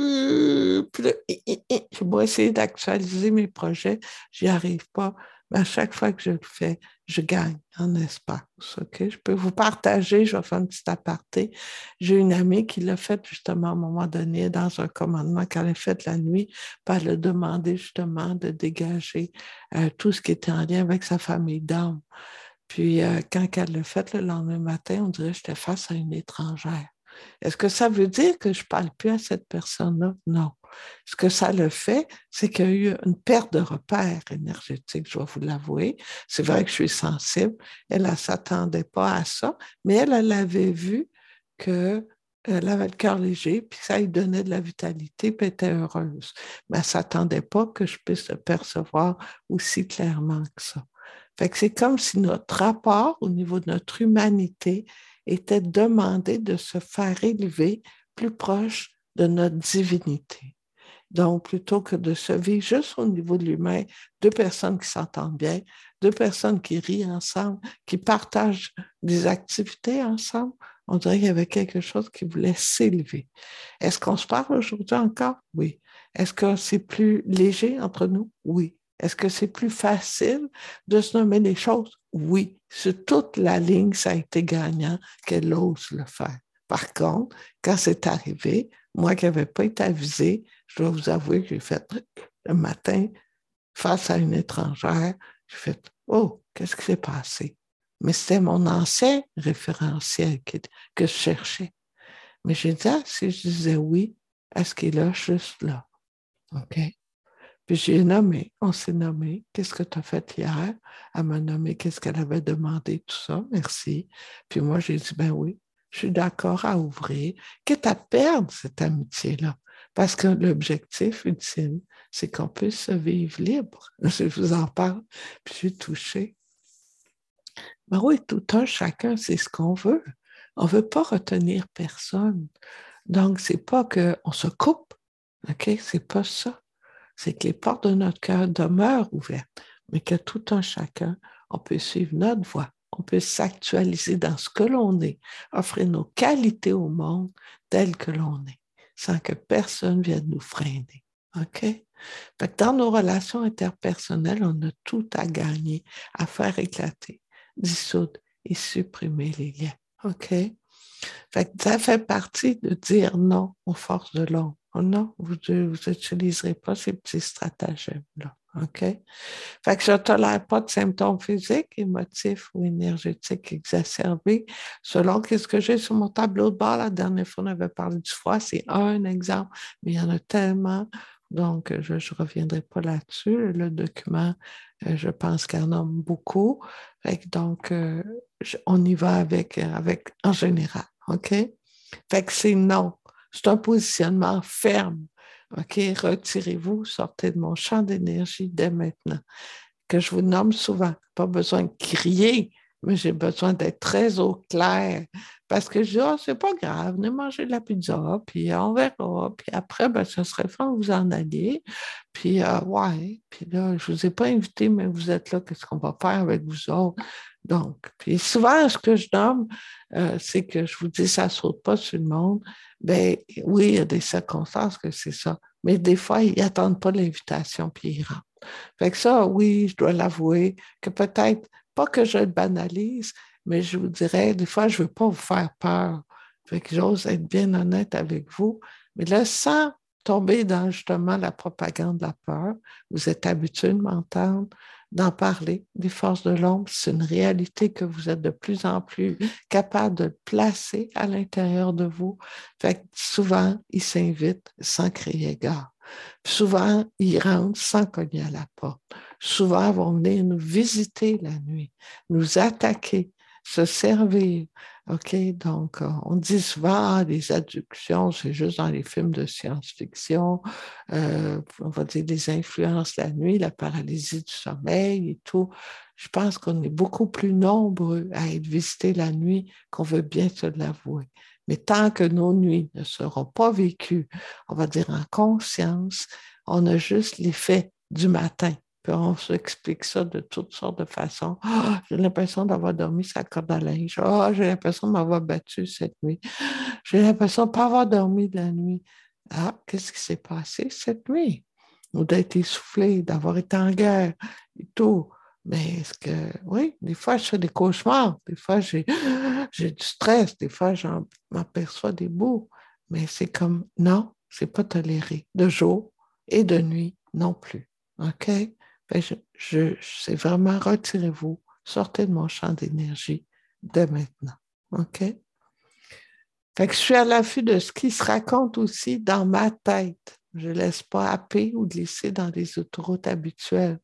puis là, je vais essayer d'actualiser mes projets, j'y arrive pas. Mais à chaque fois que je le fais, je gagne en espace. OK? Je peux vous partager, je vais faire un petit aparté. J'ai une amie qui l'a fait justement à un moment donné dans un commandement qu'elle a fait la nuit, puis elle a demandé justement de dégager tout ce qui était en lien avec sa famille d'âme. Puis quand elle l'a fait le lendemain matin, on dirait que j'étais face à une étrangère. Est-ce que ça veut dire que je ne parle plus à cette personne-là? Non. Ce que ça le fait, c'est qu'il y a eu une perte de repère énergétique, je dois vous l'avouer. C'est vrai que je suis sensible. Elle ne s'attendait pas à ça, mais elle avait vu qu'elle avait le cœur léger, puis ça lui donnait de la vitalité, puis elle était heureuse. Mais elle ne s'attendait pas que je puisse le percevoir aussi clairement que ça. Fait que c'est comme si notre rapport au niveau de notre humanité était demandé de se faire élever plus proche de notre divinité. Donc, plutôt que de se vivre juste au niveau de l'humain, deux personnes qui s'entendent bien, deux personnes qui rient ensemble, qui partagent des activités ensemble, on dirait qu'il y avait quelque chose qui voulait s'élever. Est-ce qu'on se parle aujourd'hui encore? Oui. Est-ce que c'est plus léger entre nous? Oui. Est-ce que c'est plus facile de se nommer les choses? Oui. Sur toute la ligne, ça a été gagnant qu'elle ose le faire. Par contre, quand c'est arrivé, moi qui n'avais pas été avisée, je dois vous avouer que j'ai fait le matin, face à une étrangère, j'ai fait oh, qu'est-ce qui s'est passé? Mais c'était mon ancien référentiel que je cherchais. Mais j'ai dit, ah, si je disais oui, est-ce qu'il est là, juste là? OK? Puis j'ai nommé, on s'est nommé, qu'est-ce que tu as fait hier? Elle m'a nommé qu'est-ce qu'elle avait demandé, tout ça, merci. Puis moi, j'ai dit, ben oui, je suis d'accord à ouvrir, quitte à perdre cette amitié-là. Parce que l'objectif ultime, c'est qu'on puisse se vivre libre. Je vous en parle, puis je suis touchée. Ben oui, tout un chacun, c'est ce qu'on veut. On ne veut pas retenir personne. Donc, c'est pas qu'on se coupe, OK? C'est pas ça. C'est que les portes de notre cœur demeurent ouvertes, mais que tout un chacun, on peut suivre notre voie, on peut s'actualiser dans ce que l'on est, offrir nos qualités au monde tel que l'on est, sans que personne vienne nous freiner. OK? Fait que dans nos relations interpersonnelles, on a tout à gagner, à faire éclater, dissoudre et supprimer les liens. OK? Fait que ça fait partie de dire non aux forces de l'ombre. Oh non, vous n'utiliserez pas ces petits stratagèmes-là. OK? Fait que je ne tolère pas de symptômes physiques, émotifs ou énergétiques exacerbés. Selon ce que j'ai sur mon tableau de bord, la dernière fois, on avait parlé du foie, c'est un exemple, mais il y en a tellement. Donc, je ne reviendrai pas là-dessus. Le document, je pense qu'il y en a beaucoup. Donc, on y va avec en général. OK? Fait que c'est non. C'est un positionnement ferme. OK? Retirez-vous, sortez de mon champ d'énergie dès maintenant. Que je vous nomme souvent. Pas besoin de crier, mais j'ai besoin d'être très au clair. Parce que je dis, oh, c'est pas grave, venez manger de la pizza, puis on verra. Puis après, ben, ça serait fun que vous en alliez. Puis, ouais, puis là, je vous ai pas invité, mais vous êtes là, qu'est-ce qu'on va faire avec vous autres? Donc, puis souvent, ce que je nomme, c'est que je vous dis, ça ne saute pas sur le monde. Ben oui, il y a des circonstances que c'est ça. Mais des fois, ils n'attendent pas l'invitation, puis ils rentrent. Fait que ça, oui, je dois l'avouer, que peut-être, pas que je le banalise, mais je vous dirais, des fois, je ne veux pas vous faire peur. Fait que j'ose être bien honnête avec vous. Mais là, sans tomber dans justement la propagande de la peur, vous êtes habitué de m'entendre, d'en parler, des forces de l'ombre, c'est une réalité que vous êtes de plus en plus capable de placer à l'intérieur de vous. Fait que souvent, ils s'invitent sans crier gare. Souvent, ils rentrent sans cogner à la porte. Souvent, ils vont venir nous visiter la nuit, nous attaquer, se servir, OK? Donc, on dit souvent, ah, les adductions, c'est juste dans les films de science-fiction. On va dire les influences la nuit, la paralysie du sommeil et tout. Je pense qu'on est beaucoup plus nombreux à être visités la nuit qu'on veut bien se l'avouer. Mais tant que nos nuits ne seront pas vécues, on va dire en conscience, on a juste l'effet du matin. Puis on s'explique ça de toutes sortes de façons. Ah, j'ai l'impression d'avoir dormi sa corde à linge. Ah, j'ai l'impression de m'avoir battu cette nuit. J'ai l'impression de ne pas avoir dormi de la nuit. Ah, qu'est-ce qui s'est passé cette nuit? Ou d'être essoufflé, d'avoir été en guerre et tout. Mais est-ce que, oui, des fois, je fais des cauchemars. Des fois, j'ai du stress. Des fois, j'en m'aperçois des bouts. Mais c'est comme, non, c'est pas toléré. De jour et de nuit non plus. OK? Ben, c'est vraiment retirez-vous, sortez de mon champ d'énergie dès maintenant. OK? Fait que je suis à l'affût de ce qui se raconte aussi dans ma tête. Je ne laisse pas happer ou glisser dans les autoroutes habituelles.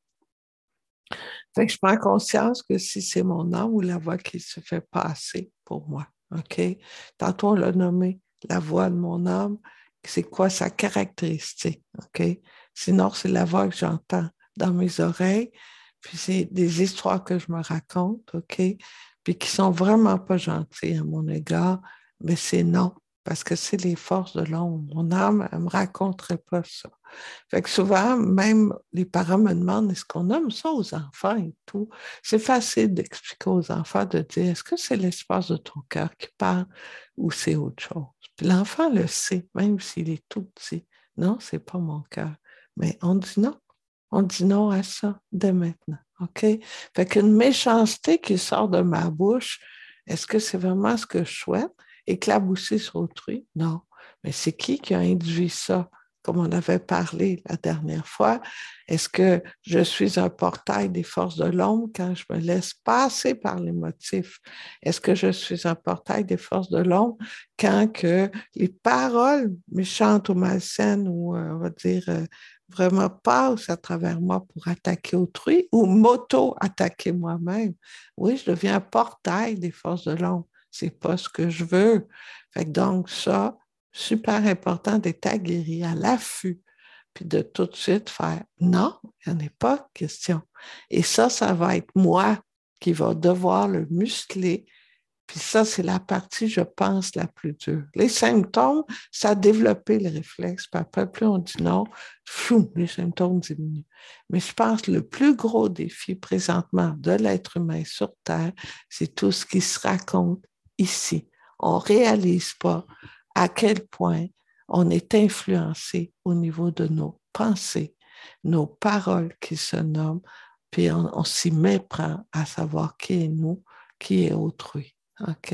Fait que je prends conscience que si c'est mon âme ou la voix qui se fait passer pour moi. OK? Tantôt, on l'a nommé la voix de mon âme. C'est quoi sa caractéristique? OK? Sinon, c'est la voix que j'entends dans mes oreilles. Puis c'est des histoires que je me raconte, OK? Puis qui sont vraiment pas gentilles à mon égard, mais c'est non, parce que c'est les forces de l'ombre. Mon âme, elle me raconterait pas ça. Fait que souvent, même les parents me demandent est-ce qu'on nomme ça aux enfants et tout. C'est facile d'expliquer aux enfants de dire est-ce que c'est l'espace de ton cœur qui parle ou c'est autre chose. Puis l'enfant le sait, même s'il est tout petit. Non, c'est pas mon cœur. Mais on dit non. On dit non à ça dès maintenant. OK? Fait qu'une méchanceté qui sort de ma bouche, est-ce que c'est vraiment ce que je souhaite? Éclabousser sur autrui? Non. Mais c'est qui a induit ça? Comme on avait parlé la dernière fois, est-ce que je suis un portail des forces de l'ombre quand je me laisse passer par les motifs? Est-ce que je suis un portail des forces de l'ombre quand que les paroles méchantes ou malsaines ou on va dire vraiment passent à travers moi pour attaquer autrui ou m'auto-attaquer moi-même? Oui, je deviens un portail des forces de l'ombre. C'est pas ce que je veux. Fait que donc ça, super important d'être aguerri, à l'affût, puis de tout de suite faire non, il n'y en a pas question. Et ça va être moi qui va devoir le muscler. Puis ça, c'est la partie, je pense, la plus dure. Les symptômes, ça a développé les réflexes. Puis après, plus on dit non, fou, les symptômes diminuent. Mais je pense que le plus gros défi présentement de l'être humain sur Terre, c'est tout ce qui se raconte ici. On ne réalise pas à quel point on est influencé au niveau de nos pensées, nos paroles qui se nomment, puis on s'y méprend à savoir qui est nous, qui est autrui. OK?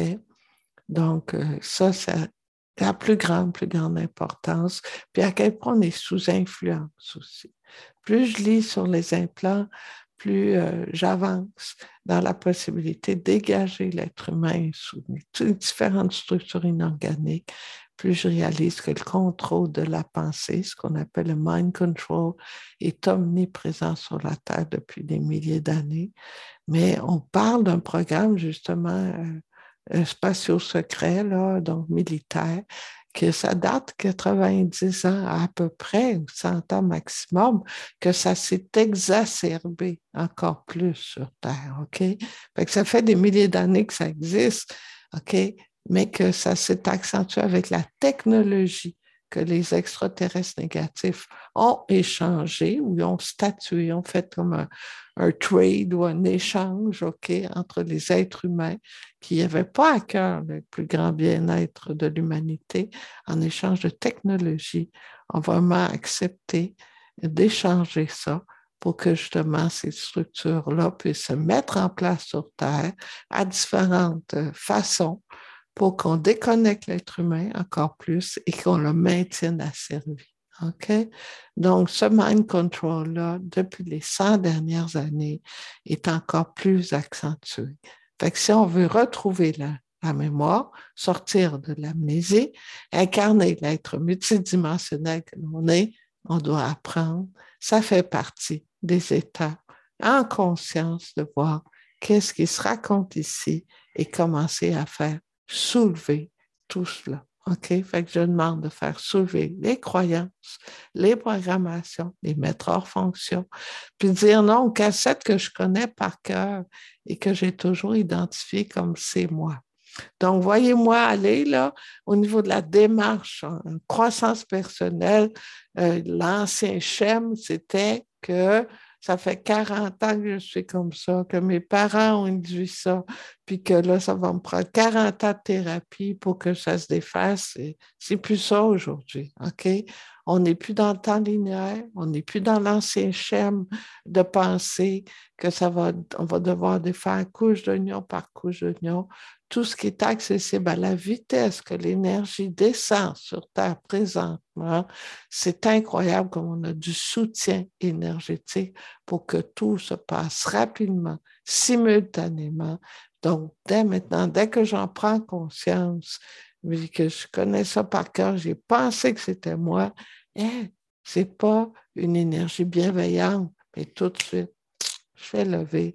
Donc, ça a la plus grande importance. Puis à quel point on est sous influence aussi. Plus je lis sur les implants, plus j'avance dans la possibilité de dégager l'être humain sous différentes structures inorganiques, plus je réalise que le contrôle de la pensée, ce qu'on appelle le mind control, est omniprésent sur la Terre depuis des milliers d'années. Mais on parle d'un programme justement spatio-secret, là, donc militaire, que ça date de 90 ans à peu près, ou 100 ans maximum, que ça s'est exacerbé encore plus sur Terre, OK? Fait que ça fait des milliers d'années que ça existe, OK? Mais que ça s'est accentué avec la technologie que les extraterrestres négatifs ont échangé ou ils ont statué, ont fait comme un trade ou un échange, OK, entre les êtres humains qui n'avaient pas à cœur le plus grand bien-être de l'humanité, en échange de technologie, ont vraiment accepté d'échanger ça pour que justement ces structures-là puissent se mettre en place sur Terre à différentes façons pour qu'on déconnecte l'être humain encore plus et qu'on le maintienne asservi. OK? Donc, ce mind control-là, depuis les 100 dernières années, est encore plus accentué. Fait que si on veut retrouver la mémoire, sortir de l'amnésie, incarner l'être multidimensionnel que l'on est, on doit apprendre. Ça fait partie des étapes en conscience de voir qu'est-ce qui se raconte ici et commencer à faire soulever tout cela. OK? Fait que je demande de faire soulever les croyances, les programmations, les mettre hors fonction, puis dire non aux cassettes que je connais par cœur et que j'ai toujours identifiées comme c'est moi. Donc, voyez-moi aller là au niveau de la démarche en croissance personnelle. L'ancien schème, c'était que ça fait 40 ans que je suis comme ça, que mes parents ont induit ça, puis que là, ça va me prendre 40 ans de thérapie pour que ça se défasse. C'est plus ça aujourd'hui, OK? On n'est plus dans le temps linéaire, on n'est plus dans l'ancien schème de pensée que on va devoir défaire couche d'oignon par couche d'oignon. Tout ce qui est accessible à la vitesse que l'énergie descend sur Terre présentement, c'est incroyable comme on a du soutien énergétique pour que tout se passe rapidement, simultanément. Donc, dès maintenant, dès que j'en prends conscience, vu que je connais ça par cœur, j'ai pensé que c'était moi, c'est pas une énergie bienveillante, mais tout de suite, je fais lever,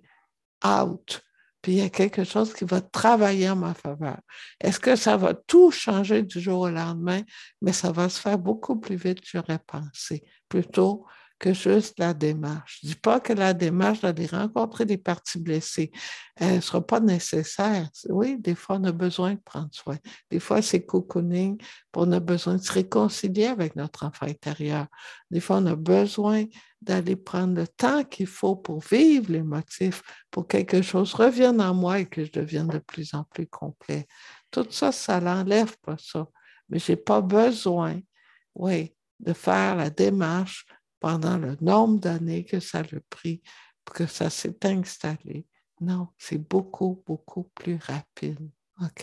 out. Puis il y a quelque chose qui va travailler en ma faveur. Est-ce que ça va tout changer du jour au lendemain? Mais ça va se faire beaucoup plus vite que j'aurais pensé, plutôt que juste la démarche. Je ne dis pas que la démarche d'aller rencontrer des parties blessées, elle ne sera pas nécessaire. Oui, des fois, on a besoin de prendre soin. Des fois, c'est cocooning, on a besoin de se réconcilier avec notre enfant intérieur. Des fois, on a besoin d'aller prendre le temps qu'il faut pour vivre les motifs, pour que quelque chose revienne en moi et que je devienne de plus en plus complet. Tout ça, ça n'enlève pas ça. Mais je n'ai pas besoin, oui, de faire la démarche pendant le nombre d'années que ça a pris pour que ça s'est installé. Non, c'est beaucoup, beaucoup plus rapide. OK?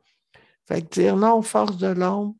Fait que dire non aux forces de l'ombre,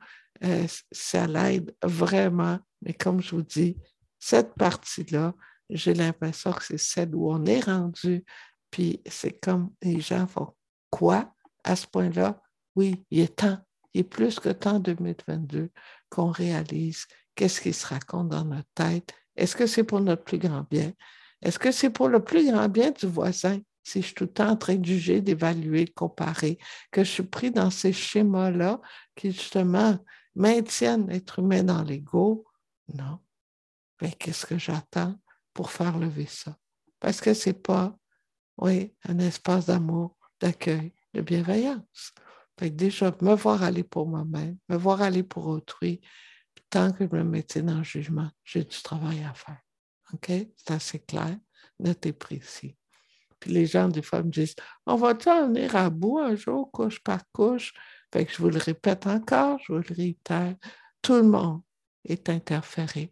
ça l'aide vraiment. Mais comme je vous dis, cette partie-là, j'ai l'impression que c'est celle où on est rendu. Puis c'est comme les gens font quoi à ce point-là? Oui, il est temps. Il est plus que temps en 2022 qu'on réalise qu'est-ce qui se raconte dans notre tête. Est-ce que c'est pour notre plus grand bien? Est-ce que c'est pour le plus grand bien du voisin? Si je suis tout le temps en train de juger, d'évaluer, de comparer, que je suis pris dans ces schémas-là qui, justement, maintiennent l'être humain dans l'ego, non. Mais qu'est-ce que j'attends pour faire lever ça? Parce que ce n'est pas, oui, un espace d'amour, d'accueil, de bienveillance. Fait que déjà, me voir aller pour moi-même, me voir aller pour autrui, tant que je me mettais dans le jugement, j'ai du travail à faire. OK? C'est assez clair, net et précis. Puis les gens, des fois, me disent, on va-tu en venir à bout un jour, couche par couche? Fait que je vous le répète encore, je vous le réitère, tout le monde est interféré,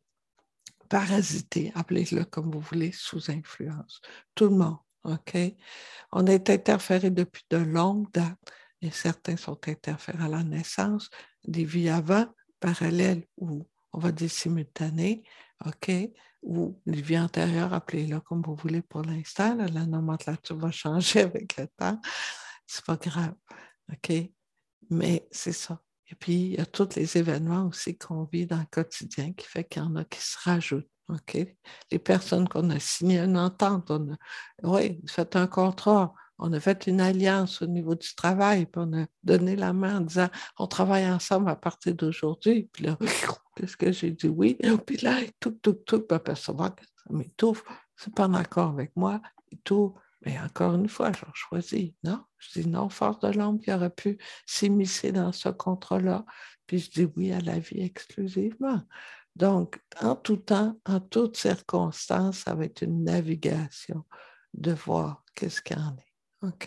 parasité, appelez-le comme vous voulez, sous influence. Tout le monde, OK? On est interféré depuis de longues dates et certains sont interférés à la naissance, des vies avant, parallèles ou, on va dire, simultanées, OK? Ou les vies antérieures, appelez-le comme vous voulez pour l'instant. Là, la nomenclature va changer avec le temps. C'est pas grave, OK? Mais c'est ça. Et puis, il y a tous les événements aussi qu'on vit dans le quotidien qui fait qu'il y en a qui se rajoutent. OK? Les personnes qu'on a signé une entente, oui, fait un contrat, on a fait une alliance au niveau du travail, puis on a donné la main en disant on travaille ensemble à partir d'aujourd'hui. Puis là, qu'est-ce que j'ai dit oui? Puis là, tout, puis apercevoir que ça m'étouffe. C'est pas en accord avec moi et tout. Mais encore une fois, j'en choisis. Non, je dis non, force de l'ombre qui aurait pu s'immiscer dans ce contrat-là. Puis je dis oui à la vie exclusivement. Donc, en tout temps, en toutes circonstances, ça va être une navigation de voir qu'est-ce qu'il y en est. OK?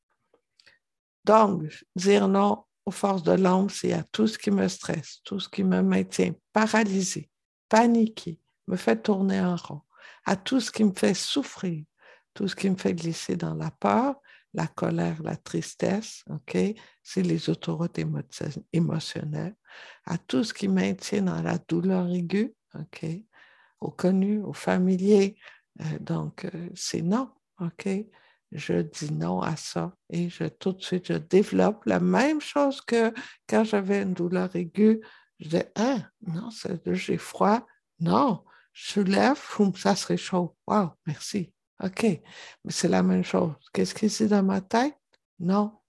Donc, dire non aux forces de l'ombre, c'est à tout ce qui me stresse, tout ce qui me maintient paralysé, paniqué, me fait tourner en rond, à tout ce qui me fait souffrir, tout ce qui me fait glisser dans la peur, la colère, la tristesse, OK? C'est les autoroutes émotionnelles, à tout ce qui maintient dans la douleur aiguë, OK? Au connu, au familier. Donc, c'est non, OK? Je dis non à ça et tout de suite, je développe la même chose que quand j'avais une douleur aiguë. Je dis, hein, non, j'ai froid. Non, je soulève, ça se réchauffe. Wow, merci. OK, mais c'est la même chose. Qu'est-ce qui est dans ma tête? Non,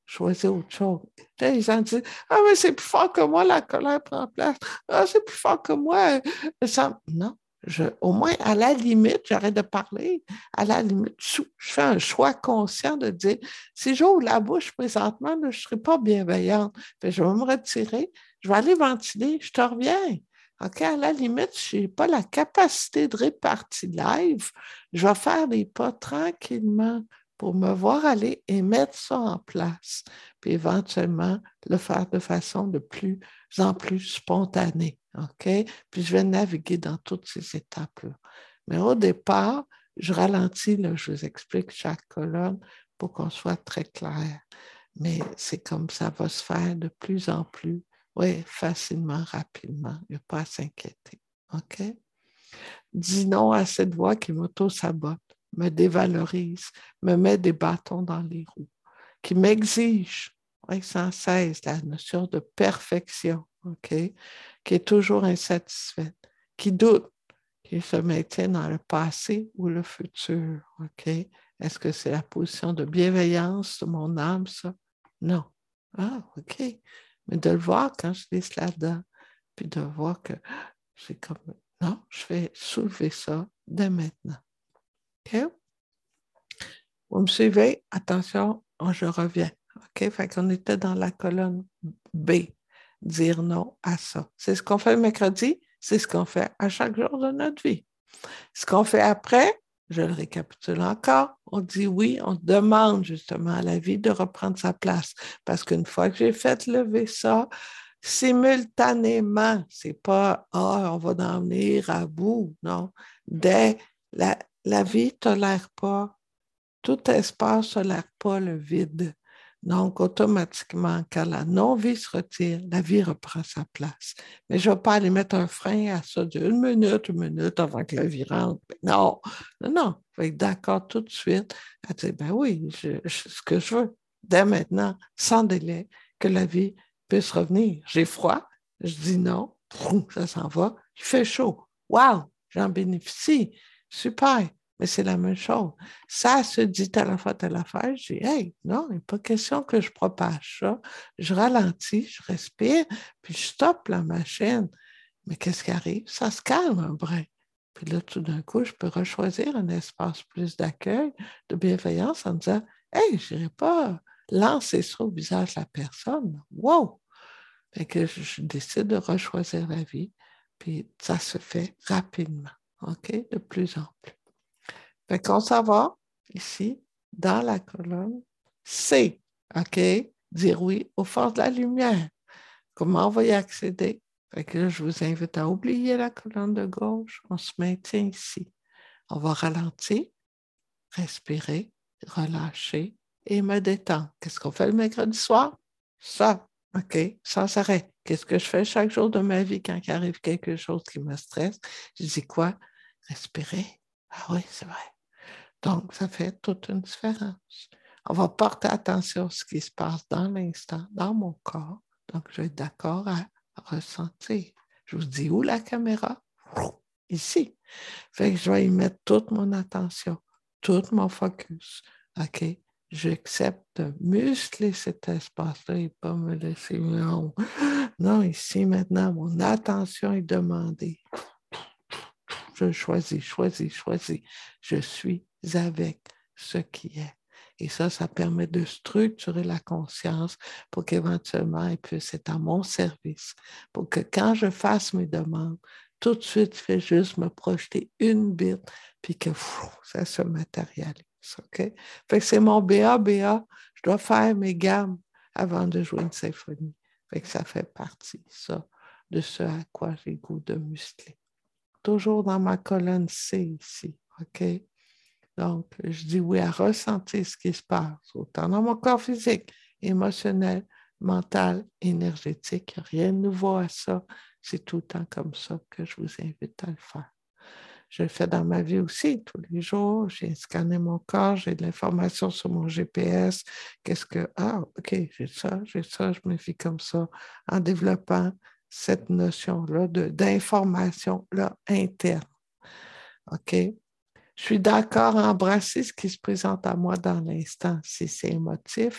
choisis autre chose. Là, les gens disent, ah, mais c'est plus fort que moi, la colère prend place. Ah, c'est plus fort que moi. Ça... Non, au moins, à la limite, j'arrête de parler. À la limite, je fais un choix conscient de dire, si j'ouvre la bouche présentement, là, je ne serai pas bienveillante. Fait, je vais me retirer, je vais aller ventiler, je te reviens. OK, à la limite, je n'ai pas la capacité de répartie live. Je vais faire des pas tranquillement pour me voir aller et mettre ça en place, puis éventuellement le faire de façon de plus en plus spontanée. OK? Puis je vais naviguer dans toutes ces étapes-là. Mais au départ, je ralentis, là, je vous explique chaque colonne pour qu'on soit très clair. Mais c'est comme ça va se faire de plus en plus, oui, facilement, rapidement. Il n'y a pas à s'inquiéter. OK? Dis non à cette voix qui m'auto-sabote, me dévalorise, me met des bâtons dans les roues, qui m'exige, oui, sans cesse, la notion de perfection, OK? Qui est toujours insatisfaite, qui doute, qui se maintient dans le passé ou le futur, OK? Est-ce que c'est la position de bienveillance de mon âme, ça? Non. Ah, OK. Mais de le voir quand je glisse là-dedans, puis de voir que c'est comme, non, je vais soulever ça dès maintenant. OK? Vous me suivez? Attention, je reviens. OK? Fait qu'on était dans la colonne B. Dire non à ça. C'est ce qu'on fait le mercredi, c'est ce qu'on fait à chaque jour de notre vie. Ce qu'on fait après, je le récapitule encore, on dit oui, on demande justement à la vie de reprendre sa place. Parce qu'une fois que j'ai fait lever ça, simultanément, c'est pas on va en venir à bout, non. Dès la vie ne tolère pas, tout espace ne tolère pas le vide. Donc, automatiquement, quand la non-vie se retire, la vie reprend sa place. Mais je ne vais pas aller mettre un frein à ça d'une une minute avant que la vie rentre. Non, non, non. Je vais être d'accord tout de suite à dire, ben oui, ce que je veux, dès maintenant, sans délai, que la vie puisse revenir. J'ai froid, je dis non, ça s'en va. Il fait chaud. Wow, j'en bénéficie. Super. Mais c'est la même chose. Ça se dit à la fois à la affaire. Je dis, hey, non, il n'est pas question que je propage ça. Je ralentis, je respire, puis je stoppe la machine. Mais qu'est-ce qui arrive? Ça se calme un brin. Puis là, tout d'un coup, je peux rechoisir un espace plus d'accueil, de bienveillance en me disant, hey, je n'irai pas lancer ça au visage de la personne. Wow! Fait que je décide de rechoisir la vie, puis ça se fait rapidement, OK? De plus en plus. Fait qu'on s'en va ici, dans la colonne C, OK? Dire oui aux forces de la lumière. Comment on va y accéder? Fait que là, je vous invite à oublier la colonne de gauche. On se maintient ici. On va ralentir, respirer, relâcher et me détendre. Qu'est-ce qu'on fait le mercredi soir? Ça, OK? Sans arrêt. Qu'est-ce que je fais chaque jour de ma vie quand il arrive quelque chose qui me stresse? Je dis quoi? Respirer. Ah oui, c'est vrai. Donc, ça fait toute une différence. On va porter attention à ce qui se passe dans l'instant, dans mon corps. Donc, je vais être d'accord à ressentir. Je vous dis où la caméra? Ici. Fait que je vais y mettre toute mon attention, tout mon focus. OK? J'accepte de muscler cet espace-là et pas me laisser. Non, non, ici maintenant, mon attention est demandée. Je choisis, choisis, choisis. Je suis avec ce qui est. Et ça permet de structurer la conscience pour qu'éventuellement, elle puisse être à mon service. Pour que quand je fasse mes demandes, tout de suite, je fais juste me projeter une bite, puis que ça se matérialise. OK? Fait que c'est mon BA. Je dois faire mes gammes avant de jouer une symphonie. Fait que ça fait partie, ça, de ce à quoi j'ai goût de muscler. Toujours dans ma colonne C ici, OK? Donc, je dis oui à ressentir ce qui se passe, autant dans mon corps physique, émotionnel, mental, énergétique. Il n'y a rien de nouveau à ça. C'est tout le temps comme ça que je vous invite à le faire. Je le fais dans ma vie aussi, tous les jours. J'ai scanné mon corps, j'ai de l'information sur mon GPS. Qu'est-ce que... Ah, OK, j'ai ça. Je me fie comme ça en développant cette notion-là d'information-là interne. OK? Je suis d'accord à embrasser ce qui se présente à moi dans l'instant. Si c'est émotif,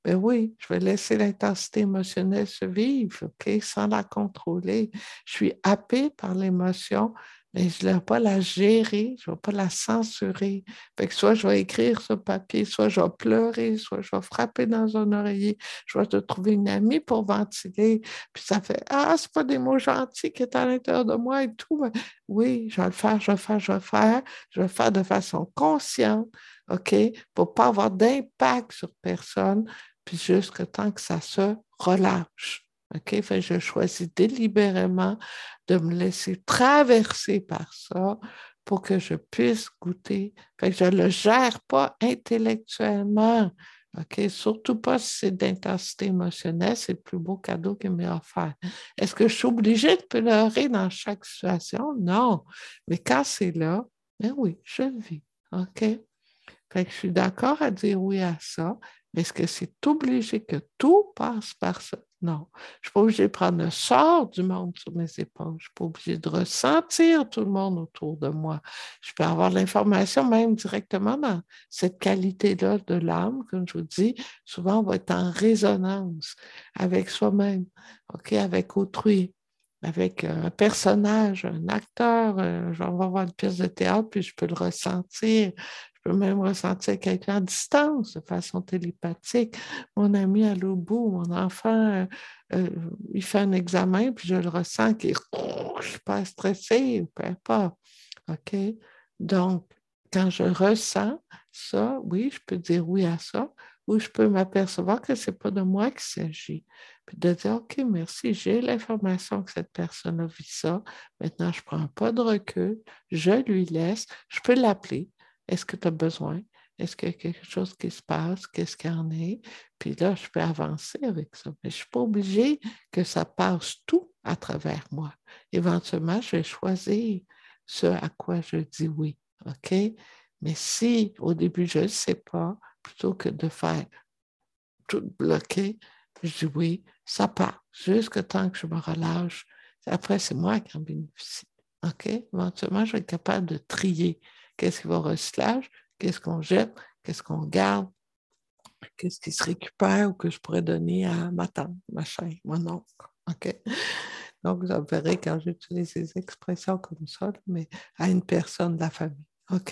Ben oui, je vais laisser l'intensité émotionnelle se vivre, OK, sans la contrôler. Je suis happée par l'émotion, mais je ne vais pas la gérer, je ne vais pas la censurer. Fait que soit je vais écrire sur papier, soit je vais pleurer, soit je vais frapper dans un oreiller, je vais te trouver une amie pour ventiler. Puis ça fait, ah, c'est pas des mots gentils qui est à l'intérieur de moi et tout. Mais oui, je vais le faire, je vais le faire, je vais le faire. Je vais le faire de façon consciente, OK, pour ne pas avoir d'impact sur personne puis jusqu'à temps que ça se relâche. OK? Fait que je choisis délibérément de me laisser traverser par ça pour que je puisse goûter. Fait que je ne le gère pas intellectuellement. OK? Surtout pas si c'est d'intensité émotionnelle, c'est le plus beau cadeau qu'il m'ait offert. Est-ce que je suis obligée de pleurer dans chaque situation? Non. Mais quand c'est là, ben oui, je le vis. OK? Fait que je suis d'accord à dire oui à ça, mais est-ce que c'est obligé que tout passe par ça? Non. Je ne suis pas obligée de prendre le sort du monde sur mes épaules. Je ne suis pas obligée de ressentir tout le monde autour de moi. Je peux avoir l'information même directement dans cette qualité-là de l'âme, comme je vous dis. Souvent, on va être en résonance avec soi-même, OK, avec autrui, avec un personnage, un acteur. Je vais voir une pièce de théâtre, puis je peux le ressentir. Je peux même ressentir quelqu'un à distance de façon télépathique. Mon ami à l'autre bout, mon enfant, euh, il fait un examen, puis je le ressens qu'il je suis pas stressée ou peu importe. OK? Donc, quand je ressens ça, oui, je peux dire oui à ça, ou je peux m'apercevoir que ce n'est pas de moi qu'il s'agit. Puis de dire, OK, merci, j'ai l'information que cette personne a vu ça. Maintenant, je ne prends pas de recul, je lui laisse, je peux l'appeler. Est-ce que tu as besoin? Est-ce qu'il y a quelque chose qui se passe? Qu'est-ce qu'il y en est? Puis là, je peux avancer avec ça. Mais je ne suis pas obligée que ça passe tout à travers moi. Éventuellement, je vais choisir ce à quoi je dis oui. OK? Mais si au début, je ne sais pas, plutôt que de faire tout bloquer, je dis oui, ça part jusqu'à temps que je me relâche. Après, c'est moi qui en bénéficie. OK? Éventuellement, je vais être capable de trier qu'est-ce qui va au recyclage, qu'est-ce qu'on jette, qu'est-ce qu'on garde, qu'est-ce qui se récupère ou que je pourrais donner à ma tante, ma chère, mon oncle. OK? Donc, vous verrez quand j'utilise ces expressions comme ça, mais à une personne de la famille. OK?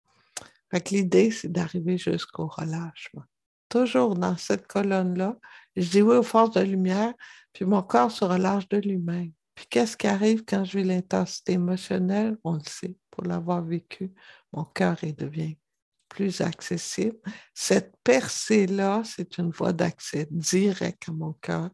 Fait que l'idée, c'est d'arriver jusqu'au relâchement. Toujours dans cette colonne-là, je dis oui aux forces de lumière, puis mon corps se relâche de lui-même. Puis qu'est-ce qui arrive quand je vis l'intensité émotionnelle? On le sait, pour l'avoir vécu, mon cœur devient plus accessible. Cette percée-là, c'est une voie d'accès direct à mon cœur.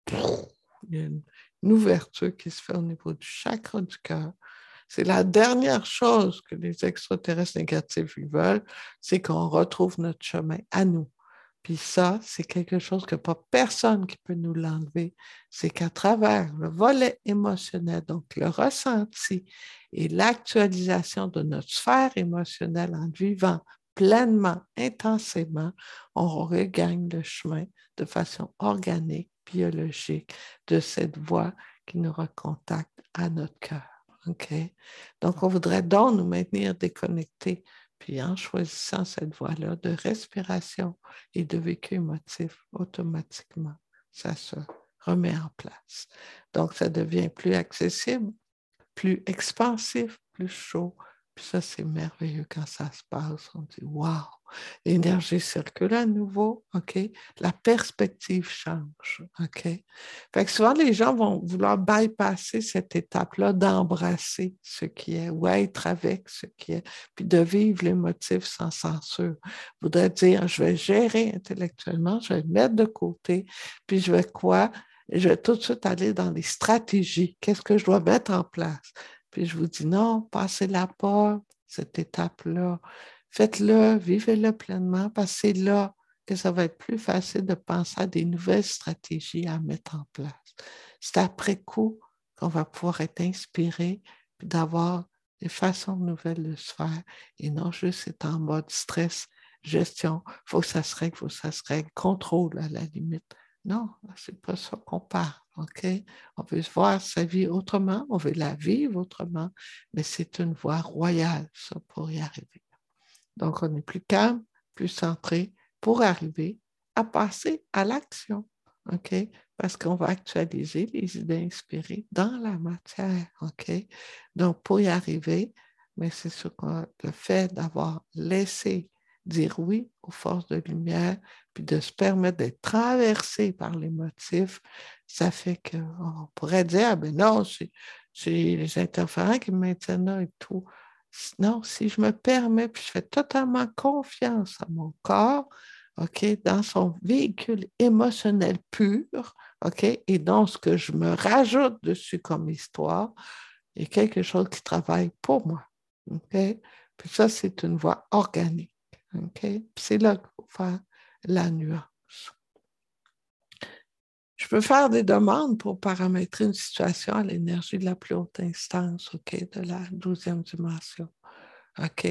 Il y a une ouverture qui se fait au niveau du chakra du cœur. C'est la dernière chose que les extraterrestres négatifs veulent, c'est qu'on retrouve notre chemin à nous. Puis ça, c'est quelque chose que pas personne qui peut nous l'enlever. C'est qu'à travers le volet émotionnel, donc le ressenti et l'actualisation de notre sphère émotionnelle en vivant pleinement, intensément, on regagne le chemin de façon organique, biologique, de cette voie qui nous recontacte à notre cœur. OK? Donc, on voudrait donc nous maintenir déconnectés. Puis en choisissant cette voie-là de respiration et de vécu émotif, automatiquement, ça se remet en place. Donc, ça devient plus accessible, plus expansif, plus chaud. Puis ça, c'est merveilleux quand ça se passe. On dit, waouh, l'énergie circule à nouveau, OK? La perspective change, OK? Fait que souvent, les gens vont vouloir bypasser cette étape-là d'embrasser ce qui est ou être avec ce qui est, puis de vivre l'émotif sans censure. Je voudrais dire, je vais gérer intellectuellement, je vais le mettre de côté, puis je vais quoi? Je vais tout de suite aller dans les stratégies. Qu'est-ce que je dois mettre en place? Puis je vous dis non, passez-la pas, cette étape-là. Faites-le, vivez-le pleinement, passez-là, que ça va être plus facile de penser à des nouvelles stratégies à mettre en place. C'est après coup qu'on va pouvoir être inspiré puis d'avoir des façons nouvelles de se faire et non juste être en mode stress, gestion, il faut que ça se règle, il faut que ça se règle, contrôle à la limite. Non, c'est pas ça qu'on parle, OK? On veut voir sa vie autrement, on veut la vivre autrement, mais c'est une voie royale, ça, pour y arriver. Donc, on est plus calme, plus centré pour arriver à passer à l'action. OK? Parce qu'on va actualiser les idées inspirées dans la matière. OK? Donc, pour y arriver, mais c'est sûr que le fait d'avoir laissé dire oui aux forces de lumière, puis de se permettre d'être traversé par les motifs, ça fait qu'on pourrait dire, ah ben non, c'est les interférents qui me maintiennent là et tout. Non, si je me permets, puis je fais totalement confiance à mon corps, OK, dans son véhicule émotionnel pur, OK, et dans ce que je me rajoute dessus comme histoire, il y a quelque chose qui travaille pour moi. OK? Puis ça, c'est une voie organique. OK? Puis c'est là qu'il faut faire la nuance. Je peux faire des demandes pour paramétrer une situation à l'énergie de la plus haute instance, OK, de la 12e dimension. OK?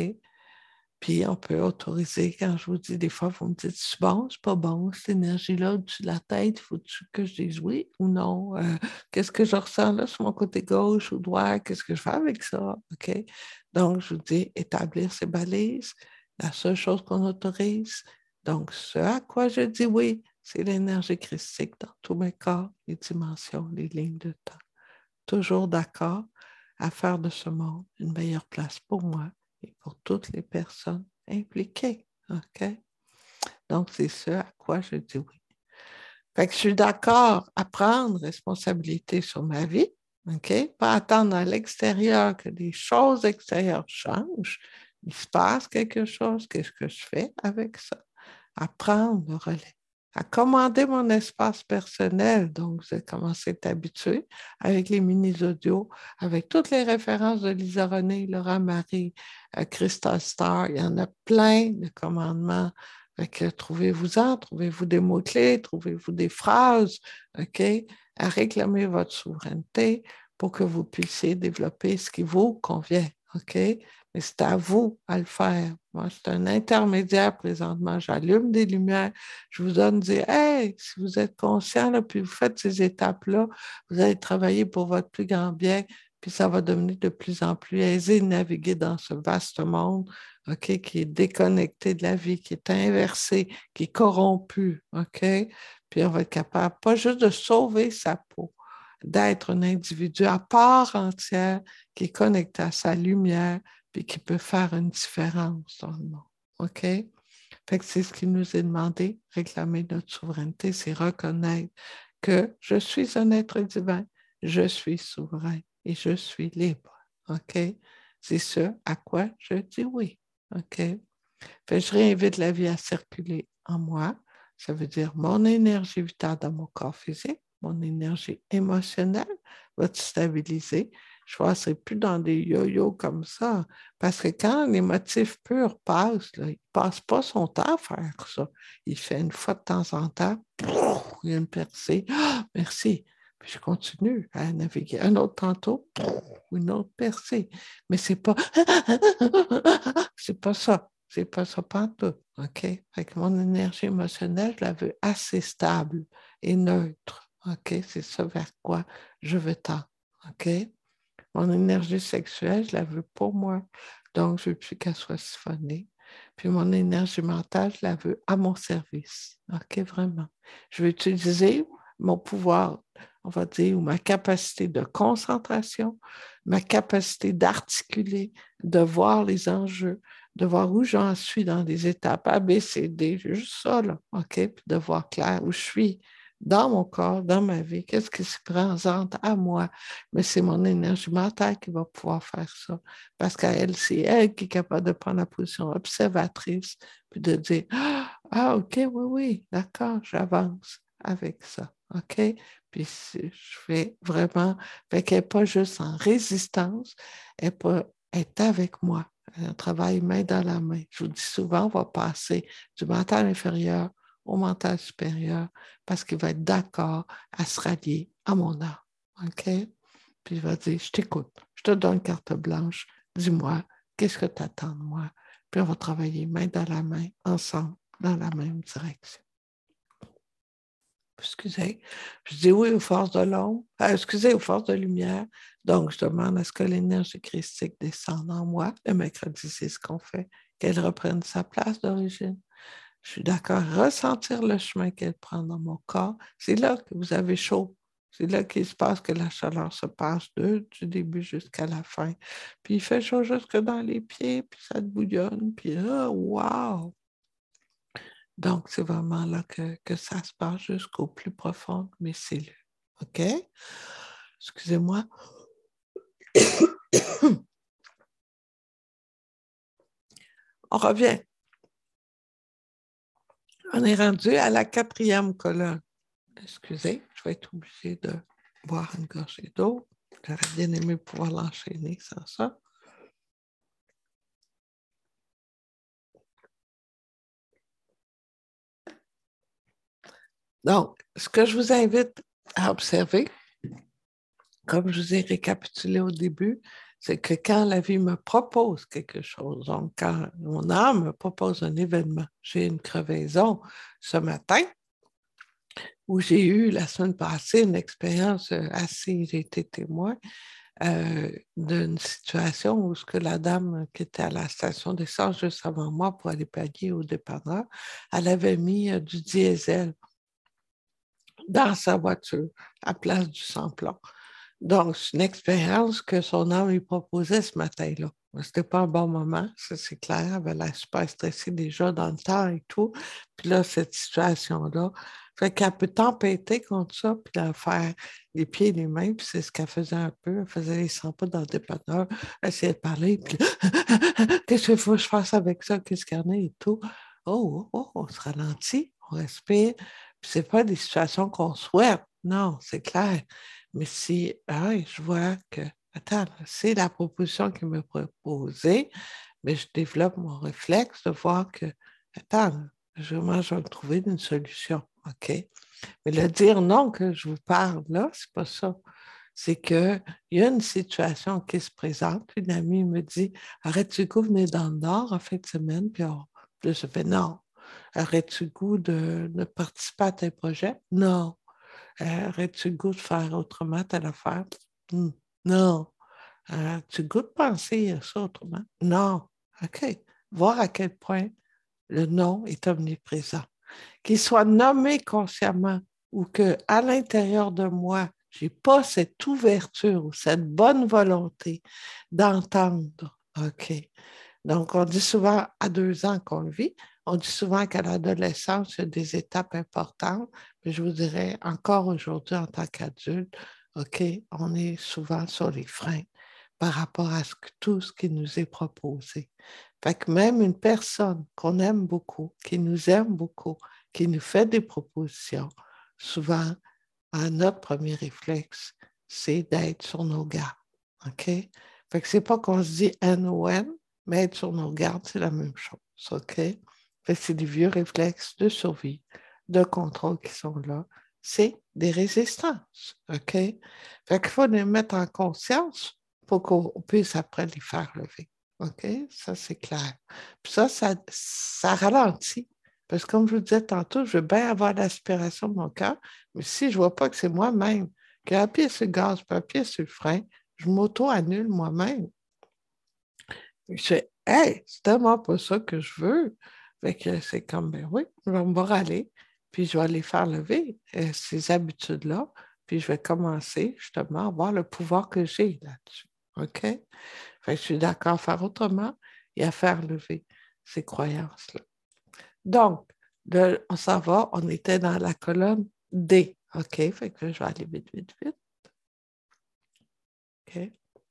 Puis on peut autoriser, quand je vous dis, des fois, vous me dites, c'est bon, c'est pas bon, cette énergie-là au-dessus de la tête, faut-tu que je dise oui ou non? Qu'est-ce que je ressens là sur mon côté gauche ou droit? Qu'est-ce que je fais avec ça? OK? Donc, je vous dis, établir ces balises, la seule chose qu'on autorise. Donc, ce à quoi je dis oui, c'est l'énergie christique dans tous mes corps, les dimensions, les lignes de temps. Toujours d'accord à faire de ce monde une meilleure place pour moi et pour toutes les personnes impliquées. OK? Donc, c'est ce à quoi je dis oui. Fait que je suis d'accord à prendre responsabilité sur ma vie, OK? Pas attendre à l'extérieur que les choses extérieures changent. Il se passe quelque chose, qu'est-ce que je fais avec ça? À prendre le relais, à commander mon espace personnel. Donc, vous avez commencé à être habitué avec les mini-audios, avec toutes les références de Lisa René, Laura Marie, Crystal Star. Il y en a plein de commandements. Fait que trouvez-vous-en, trouvez-vous des mots-clés, trouvez-vous des phrases, OK, à réclamer votre souveraineté pour que vous puissiez développer ce qui vous convient, OK? Mais c'est à vous à le faire. Moi, c'est un intermédiaire présentement. J'allume des lumières, je vous donne dire, hey, si vous êtes conscient, là, puis vous faites ces étapes-là, vous allez travailler pour votre plus grand bien, puis ça va devenir de plus en plus aisé de naviguer dans ce vaste monde, OK, qui est déconnecté de la vie, qui est inversé, qui est corrompu, OK? Puis on va être capable, pas juste de sauver sa peau, d'être un individu à part entière qui est connecté à sa lumière, puis qui peut faire une différence dans le monde. OK? Fait que c'est ce qui nous est demandé, réclamer notre souveraineté, c'est reconnaître que je suis un être divin, je suis souverain et je suis libre. OK? C'est ce à quoi je dis oui. OK? Fait que je réinvite la vie à circuler en moi. Ça veut dire mon énergie vitale dans mon corps physique, mon énergie émotionnelle va se stabiliser. Je ne passerai plus dans des yo-yo comme ça. Parce que quand les motifs purs passent, là, il ne passe pas son temps à faire ça. Il fait une fois de temps en temps, il y a une percée. Ah, merci. Puis je continue à naviguer. Un autre tantôt, une autre percée. Mais c'est pas c'est pas ça. C'est pas ça pantoute. OK? Fait que mon énergie émotionnelle, je la veux assez stable et neutre. OK? C'est ça vers quoi je veux tendre. OK? Mon énergie sexuelle, je la veux pour moi. Donc, je veux plus qu'elle soit siphonnée. Puis mon énergie mentale, je la veux à mon service. OK, vraiment. Je veux utiliser mon pouvoir, on va dire, ou ma capacité de concentration, ma capacité d'articuler, de voir les enjeux, de voir où j'en suis dans les étapes A, B, C, D, juste ça, là, OK? Puis de voir clair où je suis dans mon corps, dans ma vie, qu'est-ce qui se présente à moi. Mais c'est mon énergie mentale qui va pouvoir faire ça. Parce qu'elle, c'est elle qui est capable de prendre la position observatrice, puis de dire, ah, OK, oui, oui, d'accord, j'avance avec ça. OK? Puis je fais vraiment, fait qu'elle n'est pas juste en résistance, elle est avec moi. Elle travaille main dans la main. Je vous dis souvent, on va passer du mental inférieur au mental supérieur parce qu'il va être d'accord à se rallier à mon âme. OK? Puis il va dire, je t'écoute, je te donne carte blanche, dis-moi, qu'est-ce que tu attends de moi? Puis on va travailler main dans la main, ensemble, dans la même direction. Excusez, je dis oui aux forces de l'ombre, excusez, aux forces de lumière. Donc, je demande à ce que l'énergie christique descende en moi. Le mercredi, c'est ce qu'on fait, qu'elle reprenne sa place d'origine. Je suis d'accord. Ressentir le chemin qu'elle prend dans mon corps, c'est là que vous avez chaud. C'est là qu'il se passe que la chaleur se passe du début jusqu'à la fin. Puis il fait chaud jusque dans les pieds, puis ça te bouillonne, puis wow! Donc, c'est vraiment là que ça se passe jusqu'au plus profond de mes cellules. OK? Excusez-moi. On revient. On est rendu à la 4e colonne. Excusez, je vais être obligée de boire une gorgée d'eau. J'aurais bien aimé pouvoir l'enchaîner sans ça. Donc, ce que je vous invite à observer, comme je vous ai récapitulé au début, c'est que quand la vie me propose quelque chose, donc quand mon âme me propose un événement, j'ai une crevaison ce matin, où j'ai eu la semaine passée une expérience assez, j'ai été témoin d'une situation où ce que la dame qui était à la station d'essence juste avant moi pour aller payer au dépanneur, elle avait mis du diesel dans sa voiture à place du sans-plomb. Donc, c'est une expérience que son âme lui proposait ce matin-là. C'était pas un bon moment, ça c'est clair. Elle avait l'air super stressée déjà dans le temps et tout. Puis là, cette situation-là, fait qu'elle peut tempêter contre ça, puis là, faire les pieds et les mains, puis c'est ce qu'elle faisait un peu. Elle faisait les 100 pas dans le dépanneur, elle essayait de parler, puis qu'est-ce qu'il faut que je fasse avec ça, qu'est-ce qu'il y en a et tout. On se ralentit, on respire. Puis c'est pas des situations qu'on souhaite, non, c'est clair. Mais si je vois que, attends, c'est la proposition qui me proposée, mais je développe mon réflexe de voir que, attends, moi, je vais trouver une solution, OK? Mais le dire non que je vous parle là, c'est pas ça. C'est qu'il y a une situation qui se présente. Une amie me dit, arrête-tu le goût de venir dans le Nord en fin de semaine? Puis je fais non. Aurais-tu le goût de participer à tes projets? Non. Aurais-tu le goût de faire autrement telle affaire? Non. As-tu le goût de penser à ça autrement? Non. OK. Voir à quel point le non est omniprésent. Qu'il soit nommé consciemment ou qu'à l'intérieur de moi, je n'ai pas cette ouverture ou cette bonne volonté d'entendre. OK. Donc, on dit souvent à 2 ans qu'on le vit. On dit souvent qu'à l'adolescence, il y a des étapes importantes. Mais je vous dirais, encore aujourd'hui, en tant qu'adulte, OK, on est souvent sur les freins par rapport à tout ce qui nous est proposé. Fait que même une personne qu'on aime beaucoup, qui nous aime beaucoup, qui nous fait des propositions, souvent, notre premier réflexe, c'est d'être sur nos gardes. OK? Fait que c'est pas qu'on se dit N-O-N, mais être sur nos gardes, c'est la même chose. OK? Fait que c'est des vieux réflexes de survie, de contrôle qui sont là. C'est des résistances. OK? Fait qu'il faut les mettre en conscience pour qu'on puisse après les faire lever. OK? Ça, c'est clair. Puis ça ralentit. Parce que comme je vous disais tantôt, je veux bien avoir l'aspiration de mon cœur, mais si je ne vois pas que c'est moi-même qui appuie sur le gaz, puis appuie sur le frein, je m'auto-annule moi-même. Je fais, hey, c'est tellement pas ça que je veux. Fait que c'est comme, ben oui, je vais me râler, puis je vais aller faire lever ces habitudes-là, puis je vais commencer justement à avoir le pouvoir que j'ai là-dessus. OK? Fait que je suis d'accord à faire autrement et à faire lever ces croyances-là. Donc, on s'en va, on était dans la colonne D. OK, fait que je vais aller vite, vite, vite. OK.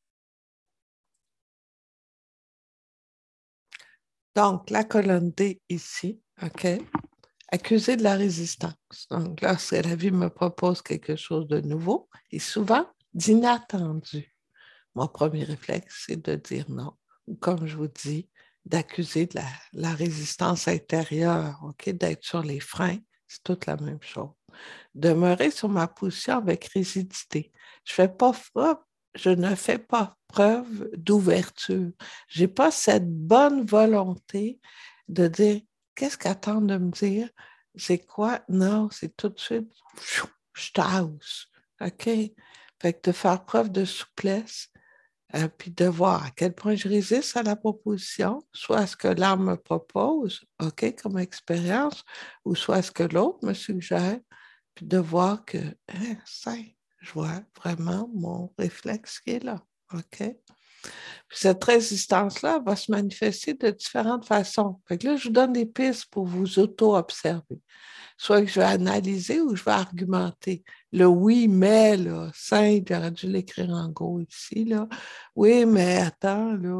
Donc, la colonne D ici, OK, accusé de la résistance. Donc, lorsque la vie me propose quelque chose de nouveau et souvent d'inattendu, mon premier réflexe, c'est de dire non. Ou comme je vous dis, d'accuser de la résistance intérieure, OK, d'être sur les freins, c'est toute la même chose. Demeurer sur ma position avec rigidité. Je ne fais pas preuve d'ouverture. Je n'ai pas cette bonne volonté de dire qu'est-ce qu'attend de me dire? C'est quoi? Non, c'est tout de suite, je t'ause. OK? Fait que de faire preuve de souplesse, Puis de voir à quel point je résiste à la proposition, soit à ce que l'art me propose, OK, comme expérience, ou soit à ce que l'autre me suggère, puis de voir que, ça, je vois vraiment mon réflexe qui est là, OK? Puis cette résistance-là va se manifester de différentes façons. Fait que là, je vous donne des pistes pour vous auto-observer. Soit que je vais analyser ou je vais argumenter. Le oui, mais, là, simple, j'aurais dû l'écrire en gros ici, là. Oui, mais attends, là.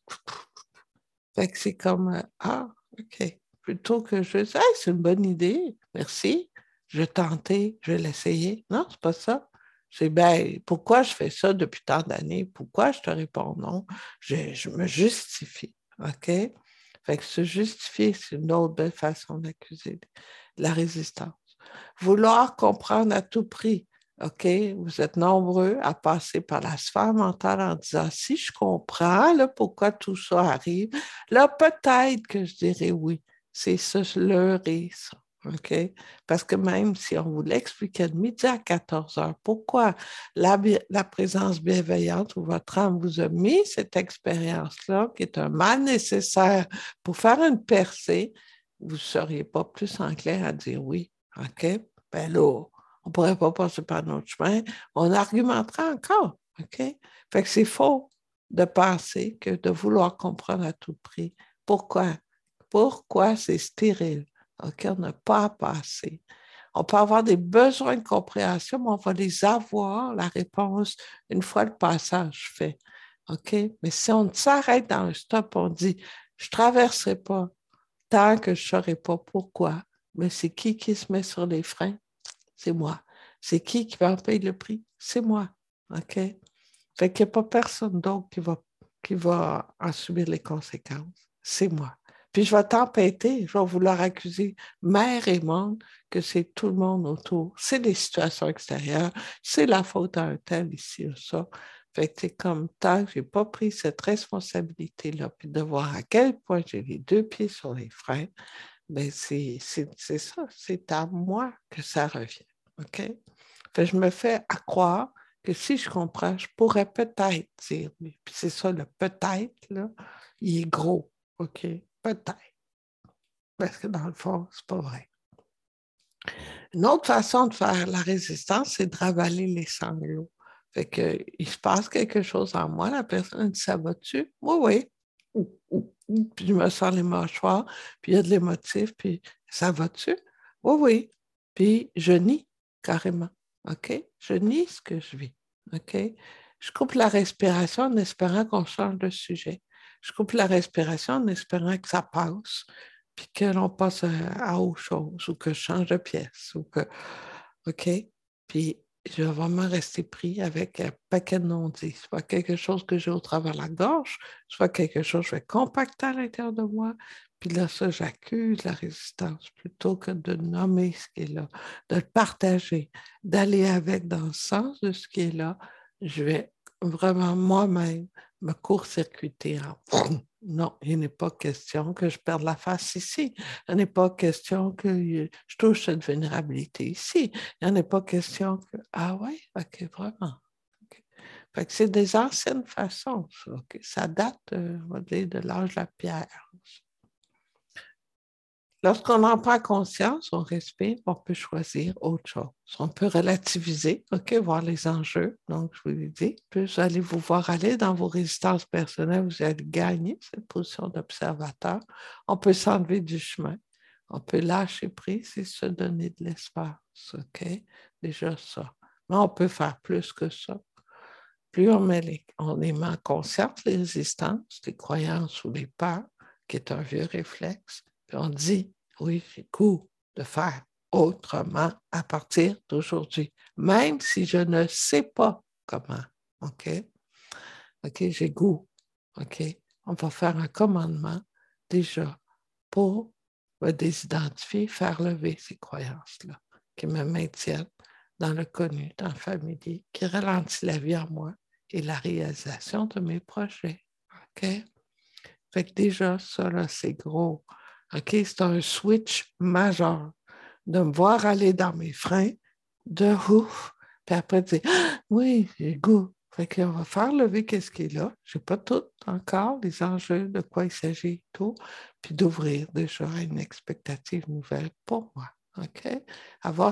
Fait que c'est comme, OK. Plutôt que je dis, hey, c'est une bonne idée, merci, je vais tenter, je vais l'essayer. Non, c'est pas ça. C'est, ben, pourquoi je fais ça depuis tant d'années? Pourquoi je te réponds non? Je me justifie, OK? Fait que se justifier, c'est une autre belle façon d'accuser la résistance. Vouloir comprendre à tout prix. OK? Vous êtes nombreux à passer par la sphère mentale en disant si je comprends là, pourquoi tout ça arrive, là, peut-être que je dirais oui. C'est ça, je leurrer ça. OK? Parce que même si on vous l'expliquait de midi à 14 heures, pourquoi la présence bienveillante ou votre âme vous a mis cette expérience-là, qui est un mal nécessaire pour faire une percée, vous ne seriez pas plus enclin à dire oui. OK? Ben là, on ne pourrait pas passer par notre chemin. On argumentera encore. OK? Fait que c'est faux de penser que de vouloir comprendre à tout prix. Pourquoi? Pourquoi c'est stérile? OK? On n'a pas à passer. On peut avoir des besoins de compréhension, mais on va les avoir, la réponse, une fois le passage fait. OK? Mais si on s'arrête dans un stop, on dit, je ne traverserai pas tant que je ne saurai pas pourquoi. Mais c'est qui se met sur les freins? C'est moi. C'est qui va en payer le prix? C'est moi. OK? Fait qu'il n'y a pas personne d'autre qui va en subir les conséquences. C'est moi. Puis je vais tempêter, je vais vouloir accuser mère et monde que c'est tout le monde autour. C'est les situations extérieures, c'est la faute à un tel ici ou ça. Fait que c'est comme tant que je n'ai pas pris cette responsabilité-là, puis de voir à quel point j'ai les deux pieds sur les freins, ben c'est ça, c'est à moi que ça revient. OK? Fait que je me fais à croire que si je comprends, je pourrais peut-être dire oui. Puis c'est ça, le peut-être, là, il est gros. OK? Peut-être. Parce que dans le fond, c'est pas vrai. Une autre façon de faire la résistance, c'est de ravaler les sanglots. Fait que, il se passe quelque chose en moi, la personne dit ça va-tu? Oui, oui. Puis je me sens les mâchoires, puis il y a de l'émotif, puis ça va-tu? Oui, oui. Puis je nie carrément. OK? Je nie ce que je vis. OK? Je coupe la respiration en espérant qu'on change de sujet. Je coupe la respiration en espérant que ça passe, puis que l'on passe à autre chose, ou que je change de pièce, ou que, OK? Puis je vais vraiment rester pris avec un paquet de non-dits. Soit quelque chose que j'ai au travers de la gorge, soit quelque chose que je vais compacter à l'intérieur de moi, puis là, ça, j'accuse la résistance plutôt que de nommer ce qui est là, de le partager, d'aller avec dans le sens de ce qui est là. Je vais vraiment moi-même me court-circuiter en non, il n'est pas question que je perde la face ici. Il n'est pas question que je touche cette vulnérabilité ici. Il n'est pas question que, ah ouais, OK, vraiment. OK. Fait que c'est des anciennes façons, ça. OK. Ça date, on va dire, de l'âge de la pierre. Lorsqu'on en prend conscience, on respire, on peut choisir autre chose. On peut relativiser, OK, voir les enjeux. Donc, je vous l'ai dit, plus vous allez vous voir aller dans vos résistances personnelles, vous allez gagner cette position d'observateur. On peut s'enlever du chemin. On peut lâcher prise et se donner de l'espace, OK? Déjà ça. Mais on peut faire plus que ça. Plus on les met en conscience, les résistances, les croyances ou les peurs, qui est un vieux réflexe, puis on dit, oui, j'ai goût de faire autrement à partir d'aujourd'hui, même si je ne sais pas comment. OK? OK, j'ai goût. OK? On va faire un commandement déjà pour me désidentifier, faire lever ces croyances-là qui me maintiennent dans le connu, dans le familier, qui ralentit la vie en moi et la réalisation de mes projets. OK? Fait que déjà, ça, là, c'est gros. OK? C'est un switch majeur de me voir aller dans mes freins, de ouf, puis après de dire, ah, oui, j'ai goût Fait qu'on va faire lever qu'est-ce qui est là. Je n'ai pas tout encore, les enjeux, de quoi il s'agit et tout, puis d'ouvrir déjà une expectative nouvelle pour moi. OK? Avoir,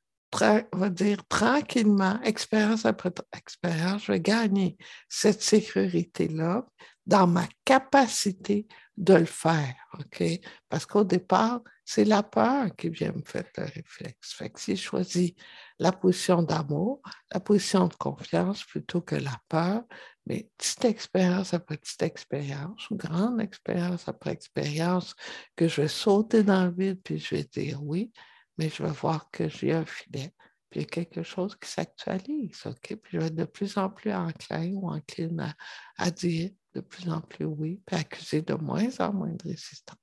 on va dire tranquillement, expérience après expérience, je vais gagner cette sécurité-là dans ma capacité de le faire. OK? Parce qu'au départ, c'est la peur qui vient me faire le réflexe. Fait que si je choisis la position d'amour, la position de confiance plutôt que la peur, mais petite expérience après petite expérience, ou grande expérience après expérience, que je vais sauter dans le vide, puis je vais dire oui, mais je vais voir que j'ai un filet, puis il y a quelque chose qui s'actualise, OK? Puis je vais être de plus en plus enclin ou encline à dire de plus en plus oui, puis accuser de moins en moins de résistance.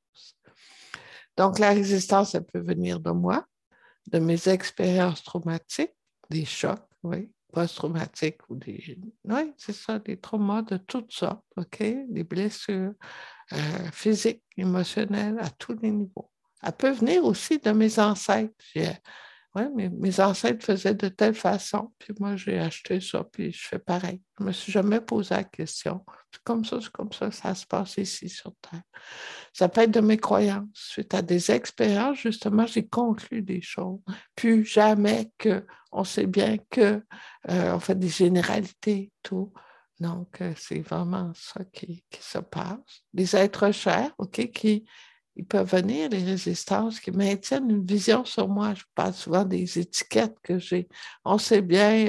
Donc, la résistance, elle peut venir de moi, de mes expériences traumatiques, des chocs, oui, post-traumatiques ou des... Oui, c'est ça, des traumas de toutes sortes, OK? Des blessures physiques, émotionnelles, à tous les niveaux. Elle peut venir aussi de mes ancêtres. Ouais, mes ancêtres faisaient de telle façon, puis moi, j'ai acheté ça, puis je fais pareil. Je ne me suis jamais posé la question. C'est comme ça que ça se passe ici sur Terre. Ça peut être de mes croyances. Suite à des expériences, justement, j'ai conclu des choses. Plus jamais que on sait bien que on fait des généralités, tout. Donc, c'est vraiment ça qui se passe. Des êtres chers, OK, qui ils peuvent venir, les résistances, qui maintiennent une vision sur moi. Je parle souvent des étiquettes que j'ai. On sait bien,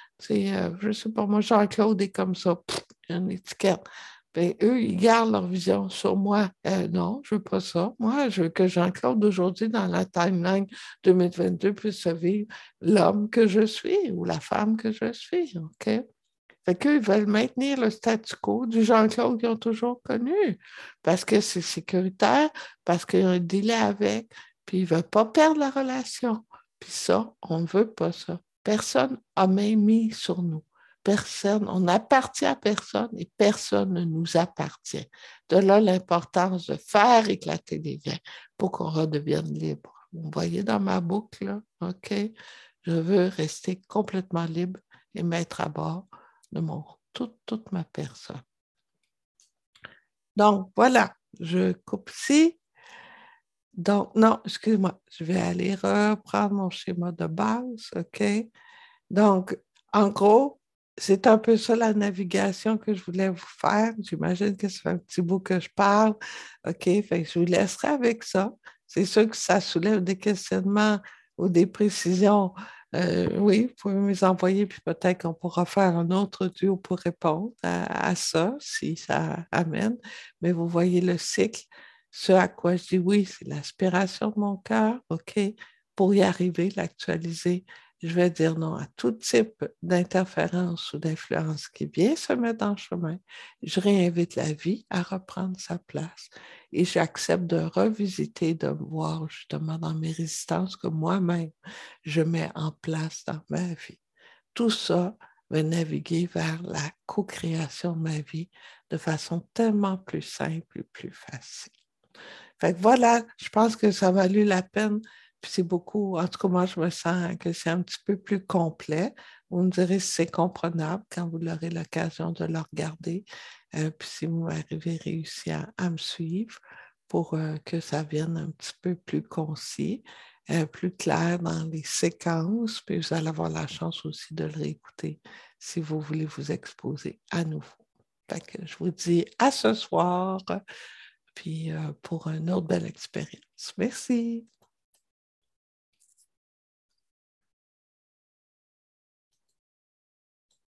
je ne sais pas, moi, Jean-Claude est comme ça, une étiquette. Bien, eux, ils gardent leur vision sur moi. Non, je ne veux pas ça. Moi, je veux que Jean-Claude d'aujourd'hui, dans la timeline 2022, puisse vivre l'homme que je suis ou la femme que je suis. OK? Fait qu'eux, ils veulent maintenir le statu quo du Jean-Claude qu'ils ont toujours connu parce que c'est sécuritaire, parce qu'ils ont un délai avec, puis ils ne veulent pas perdre la relation. Puis ça, on ne veut pas ça. Personne n'a main mise sur nous. Personne, on n'appartient à personne et personne ne nous appartient. De là l'importance de faire éclater les liens pour qu'on redevienne libre. Vous voyez dans ma boucle, là, OK? Je veux rester complètement libre et mettre à bord de toute ma personne. Donc, voilà, je coupe ici. Donc, non, excuse-moi, je vais aller reprendre mon schéma de base, OK? Donc, en gros, c'est un peu ça la navigation que je voulais vous faire. J'imagine que ça fait un petit bout que je parle. OK, fait que je vous laisserai avec ça. C'est sûr que ça soulève des questionnements ou des précisions. Oui, vous pouvez me les envoyer, puis peut-être qu'on pourra faire un autre duo pour répondre à ça, si ça amène. Mais vous voyez le cycle. Ce à quoi je dis oui, c'est l'aspiration de mon cœur, OK? Pour y arriver, l'actualiser, je vais dire non à tout type d'interférence ou d'influence qui vient se mettre en chemin. Je réinvite la vie à reprendre sa place et j'accepte de revisiter, de voir justement dans mes résistances que moi-même, je mets en place dans ma vie. Tout ça va naviguer vers la co-création de ma vie de façon tellement plus simple et plus facile. Fait que voilà, je pense que ça a valu la peine. Puis c'est beaucoup, en tout cas, moi, je me sens que c'est un petit peu plus complet. Vous me direz si c'est comprenable quand vous aurez l'occasion de le regarder. Puis si vous m'avez réussi à me suivre pour que ça vienne un petit peu plus concis, plus clair dans les séquences. Puis vous allez avoir la chance aussi de le réécouter si vous voulez vous exposer à nouveau. Fait que je vous dis à ce soir puis pour une autre belle expérience. Merci.